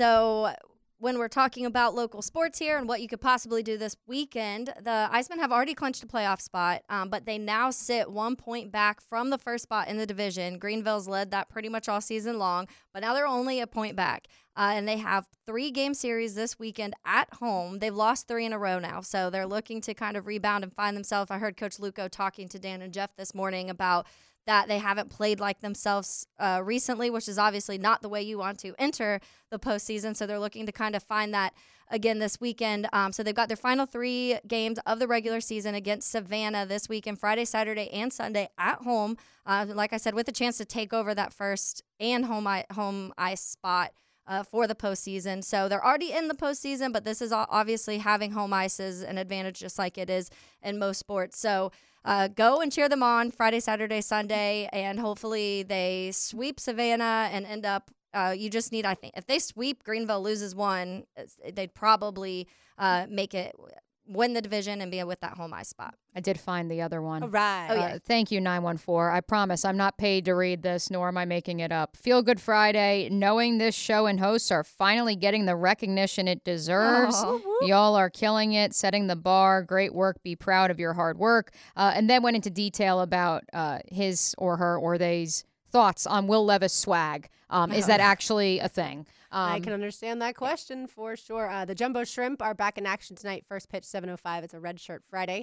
Speaker 7: So when we're talking about local sports here and what you could possibly do this weekend, the Icemen have already clinched a playoff spot, but they now sit 1 point back from the first spot in the division. Greenville's led that pretty much all season long, but now they're only a point back. And they have 3-game series this weekend at home. They've lost 3 in a row now, so they're looking to kind of rebound and find themselves. I heard Coach Luco talking to Dan and Jeff this morning about that they haven't played like themselves recently, which is obviously not the way you want to enter the postseason. So they're looking to kind of find that again this weekend. So they've got their final 3 games of the regular season against Savannah this weekend, Friday, Saturday, and Sunday at home. Like I said, with a chance to take over that first and home ice spot for the postseason. So they're already in the postseason, but this is obviously having home ice is an advantage just like it is in most sports. So go and cheer them on Friday, Saturday, Sunday, and hopefully they sweep Savannah and end up you just need, I think, if they sweep Greenville, loses 1, they'd probably make it, win the division and be with that home ice spot.
Speaker 5: I did find the other one.
Speaker 4: All right.
Speaker 7: Oh, yeah.
Speaker 5: Thank you, 914. I promise I'm not paid to read this, nor am I making it up. Feel Good Friday, knowing this show and hosts are finally getting the recognition it deserves.
Speaker 7: Oh.
Speaker 5: Y'all are killing it, setting the bar. Great work. Be proud of your hard work. And then went into detail about his or her or they's thoughts on Will Levis swag. Is that actually a thing?
Speaker 4: I can understand that question for sure. The Jumbo Shrimp are back in action tonight. First pitch, 7:05. It's a Red Shirt Friday.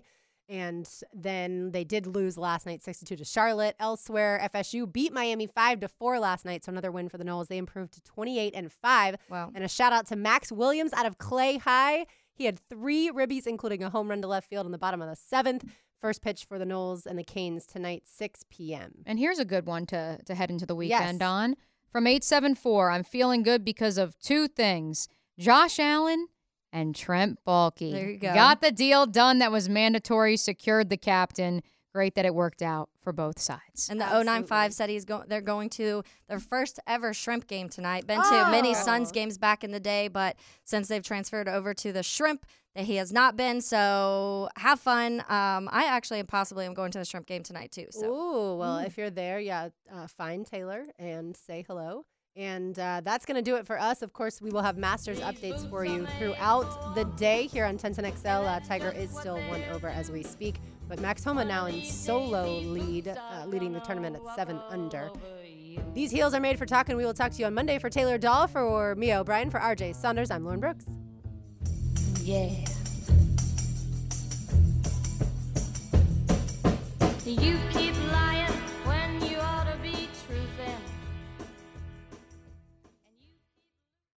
Speaker 4: And then they did lose last night 6-2 to Charlotte. Elsewhere, FSU beat Miami 5-4 last night, so another win for the Noles. They improved to 28-5.
Speaker 7: Wow.
Speaker 4: And a shout out to Max Williams out of Clay High. He had 3 ribbies, including a home run to left field in the bottom of the 7th. First pitch for the Noles and the Canes tonight, 6 p.m.
Speaker 5: And here's a good one to head into the weekend on. From 874, I'm feeling good because of 2 things. Josh Allen and Trent Baalke.
Speaker 7: There you go.
Speaker 5: Got the deal done that was mandatory, secured the captain. Great that it worked out for both sides.
Speaker 7: And the 095 said they're going to their first ever Shrimp game tonight. Been to many Suns games back in the day, but since they've transferred over to the Shrimp, that he has not been. So have fun. I actually am going to the Shrimp game tonight too. So.
Speaker 4: Ooh, well, if you're there, find Taylor and say hello. And that's going to do it for us. Of course, we will have Masters updates for you throughout the day here on 1010XL. Tiger is still 1 over as we speak. But Max Homa now in solo lead, leading the tournament at 7 under. These heels are made for talking. We will talk to you on Monday. For Taylor Dahl, for Mia O'Brien, for RJ Saunders, I'm Lauren Brooks.
Speaker 11: Yeah. You keep lying.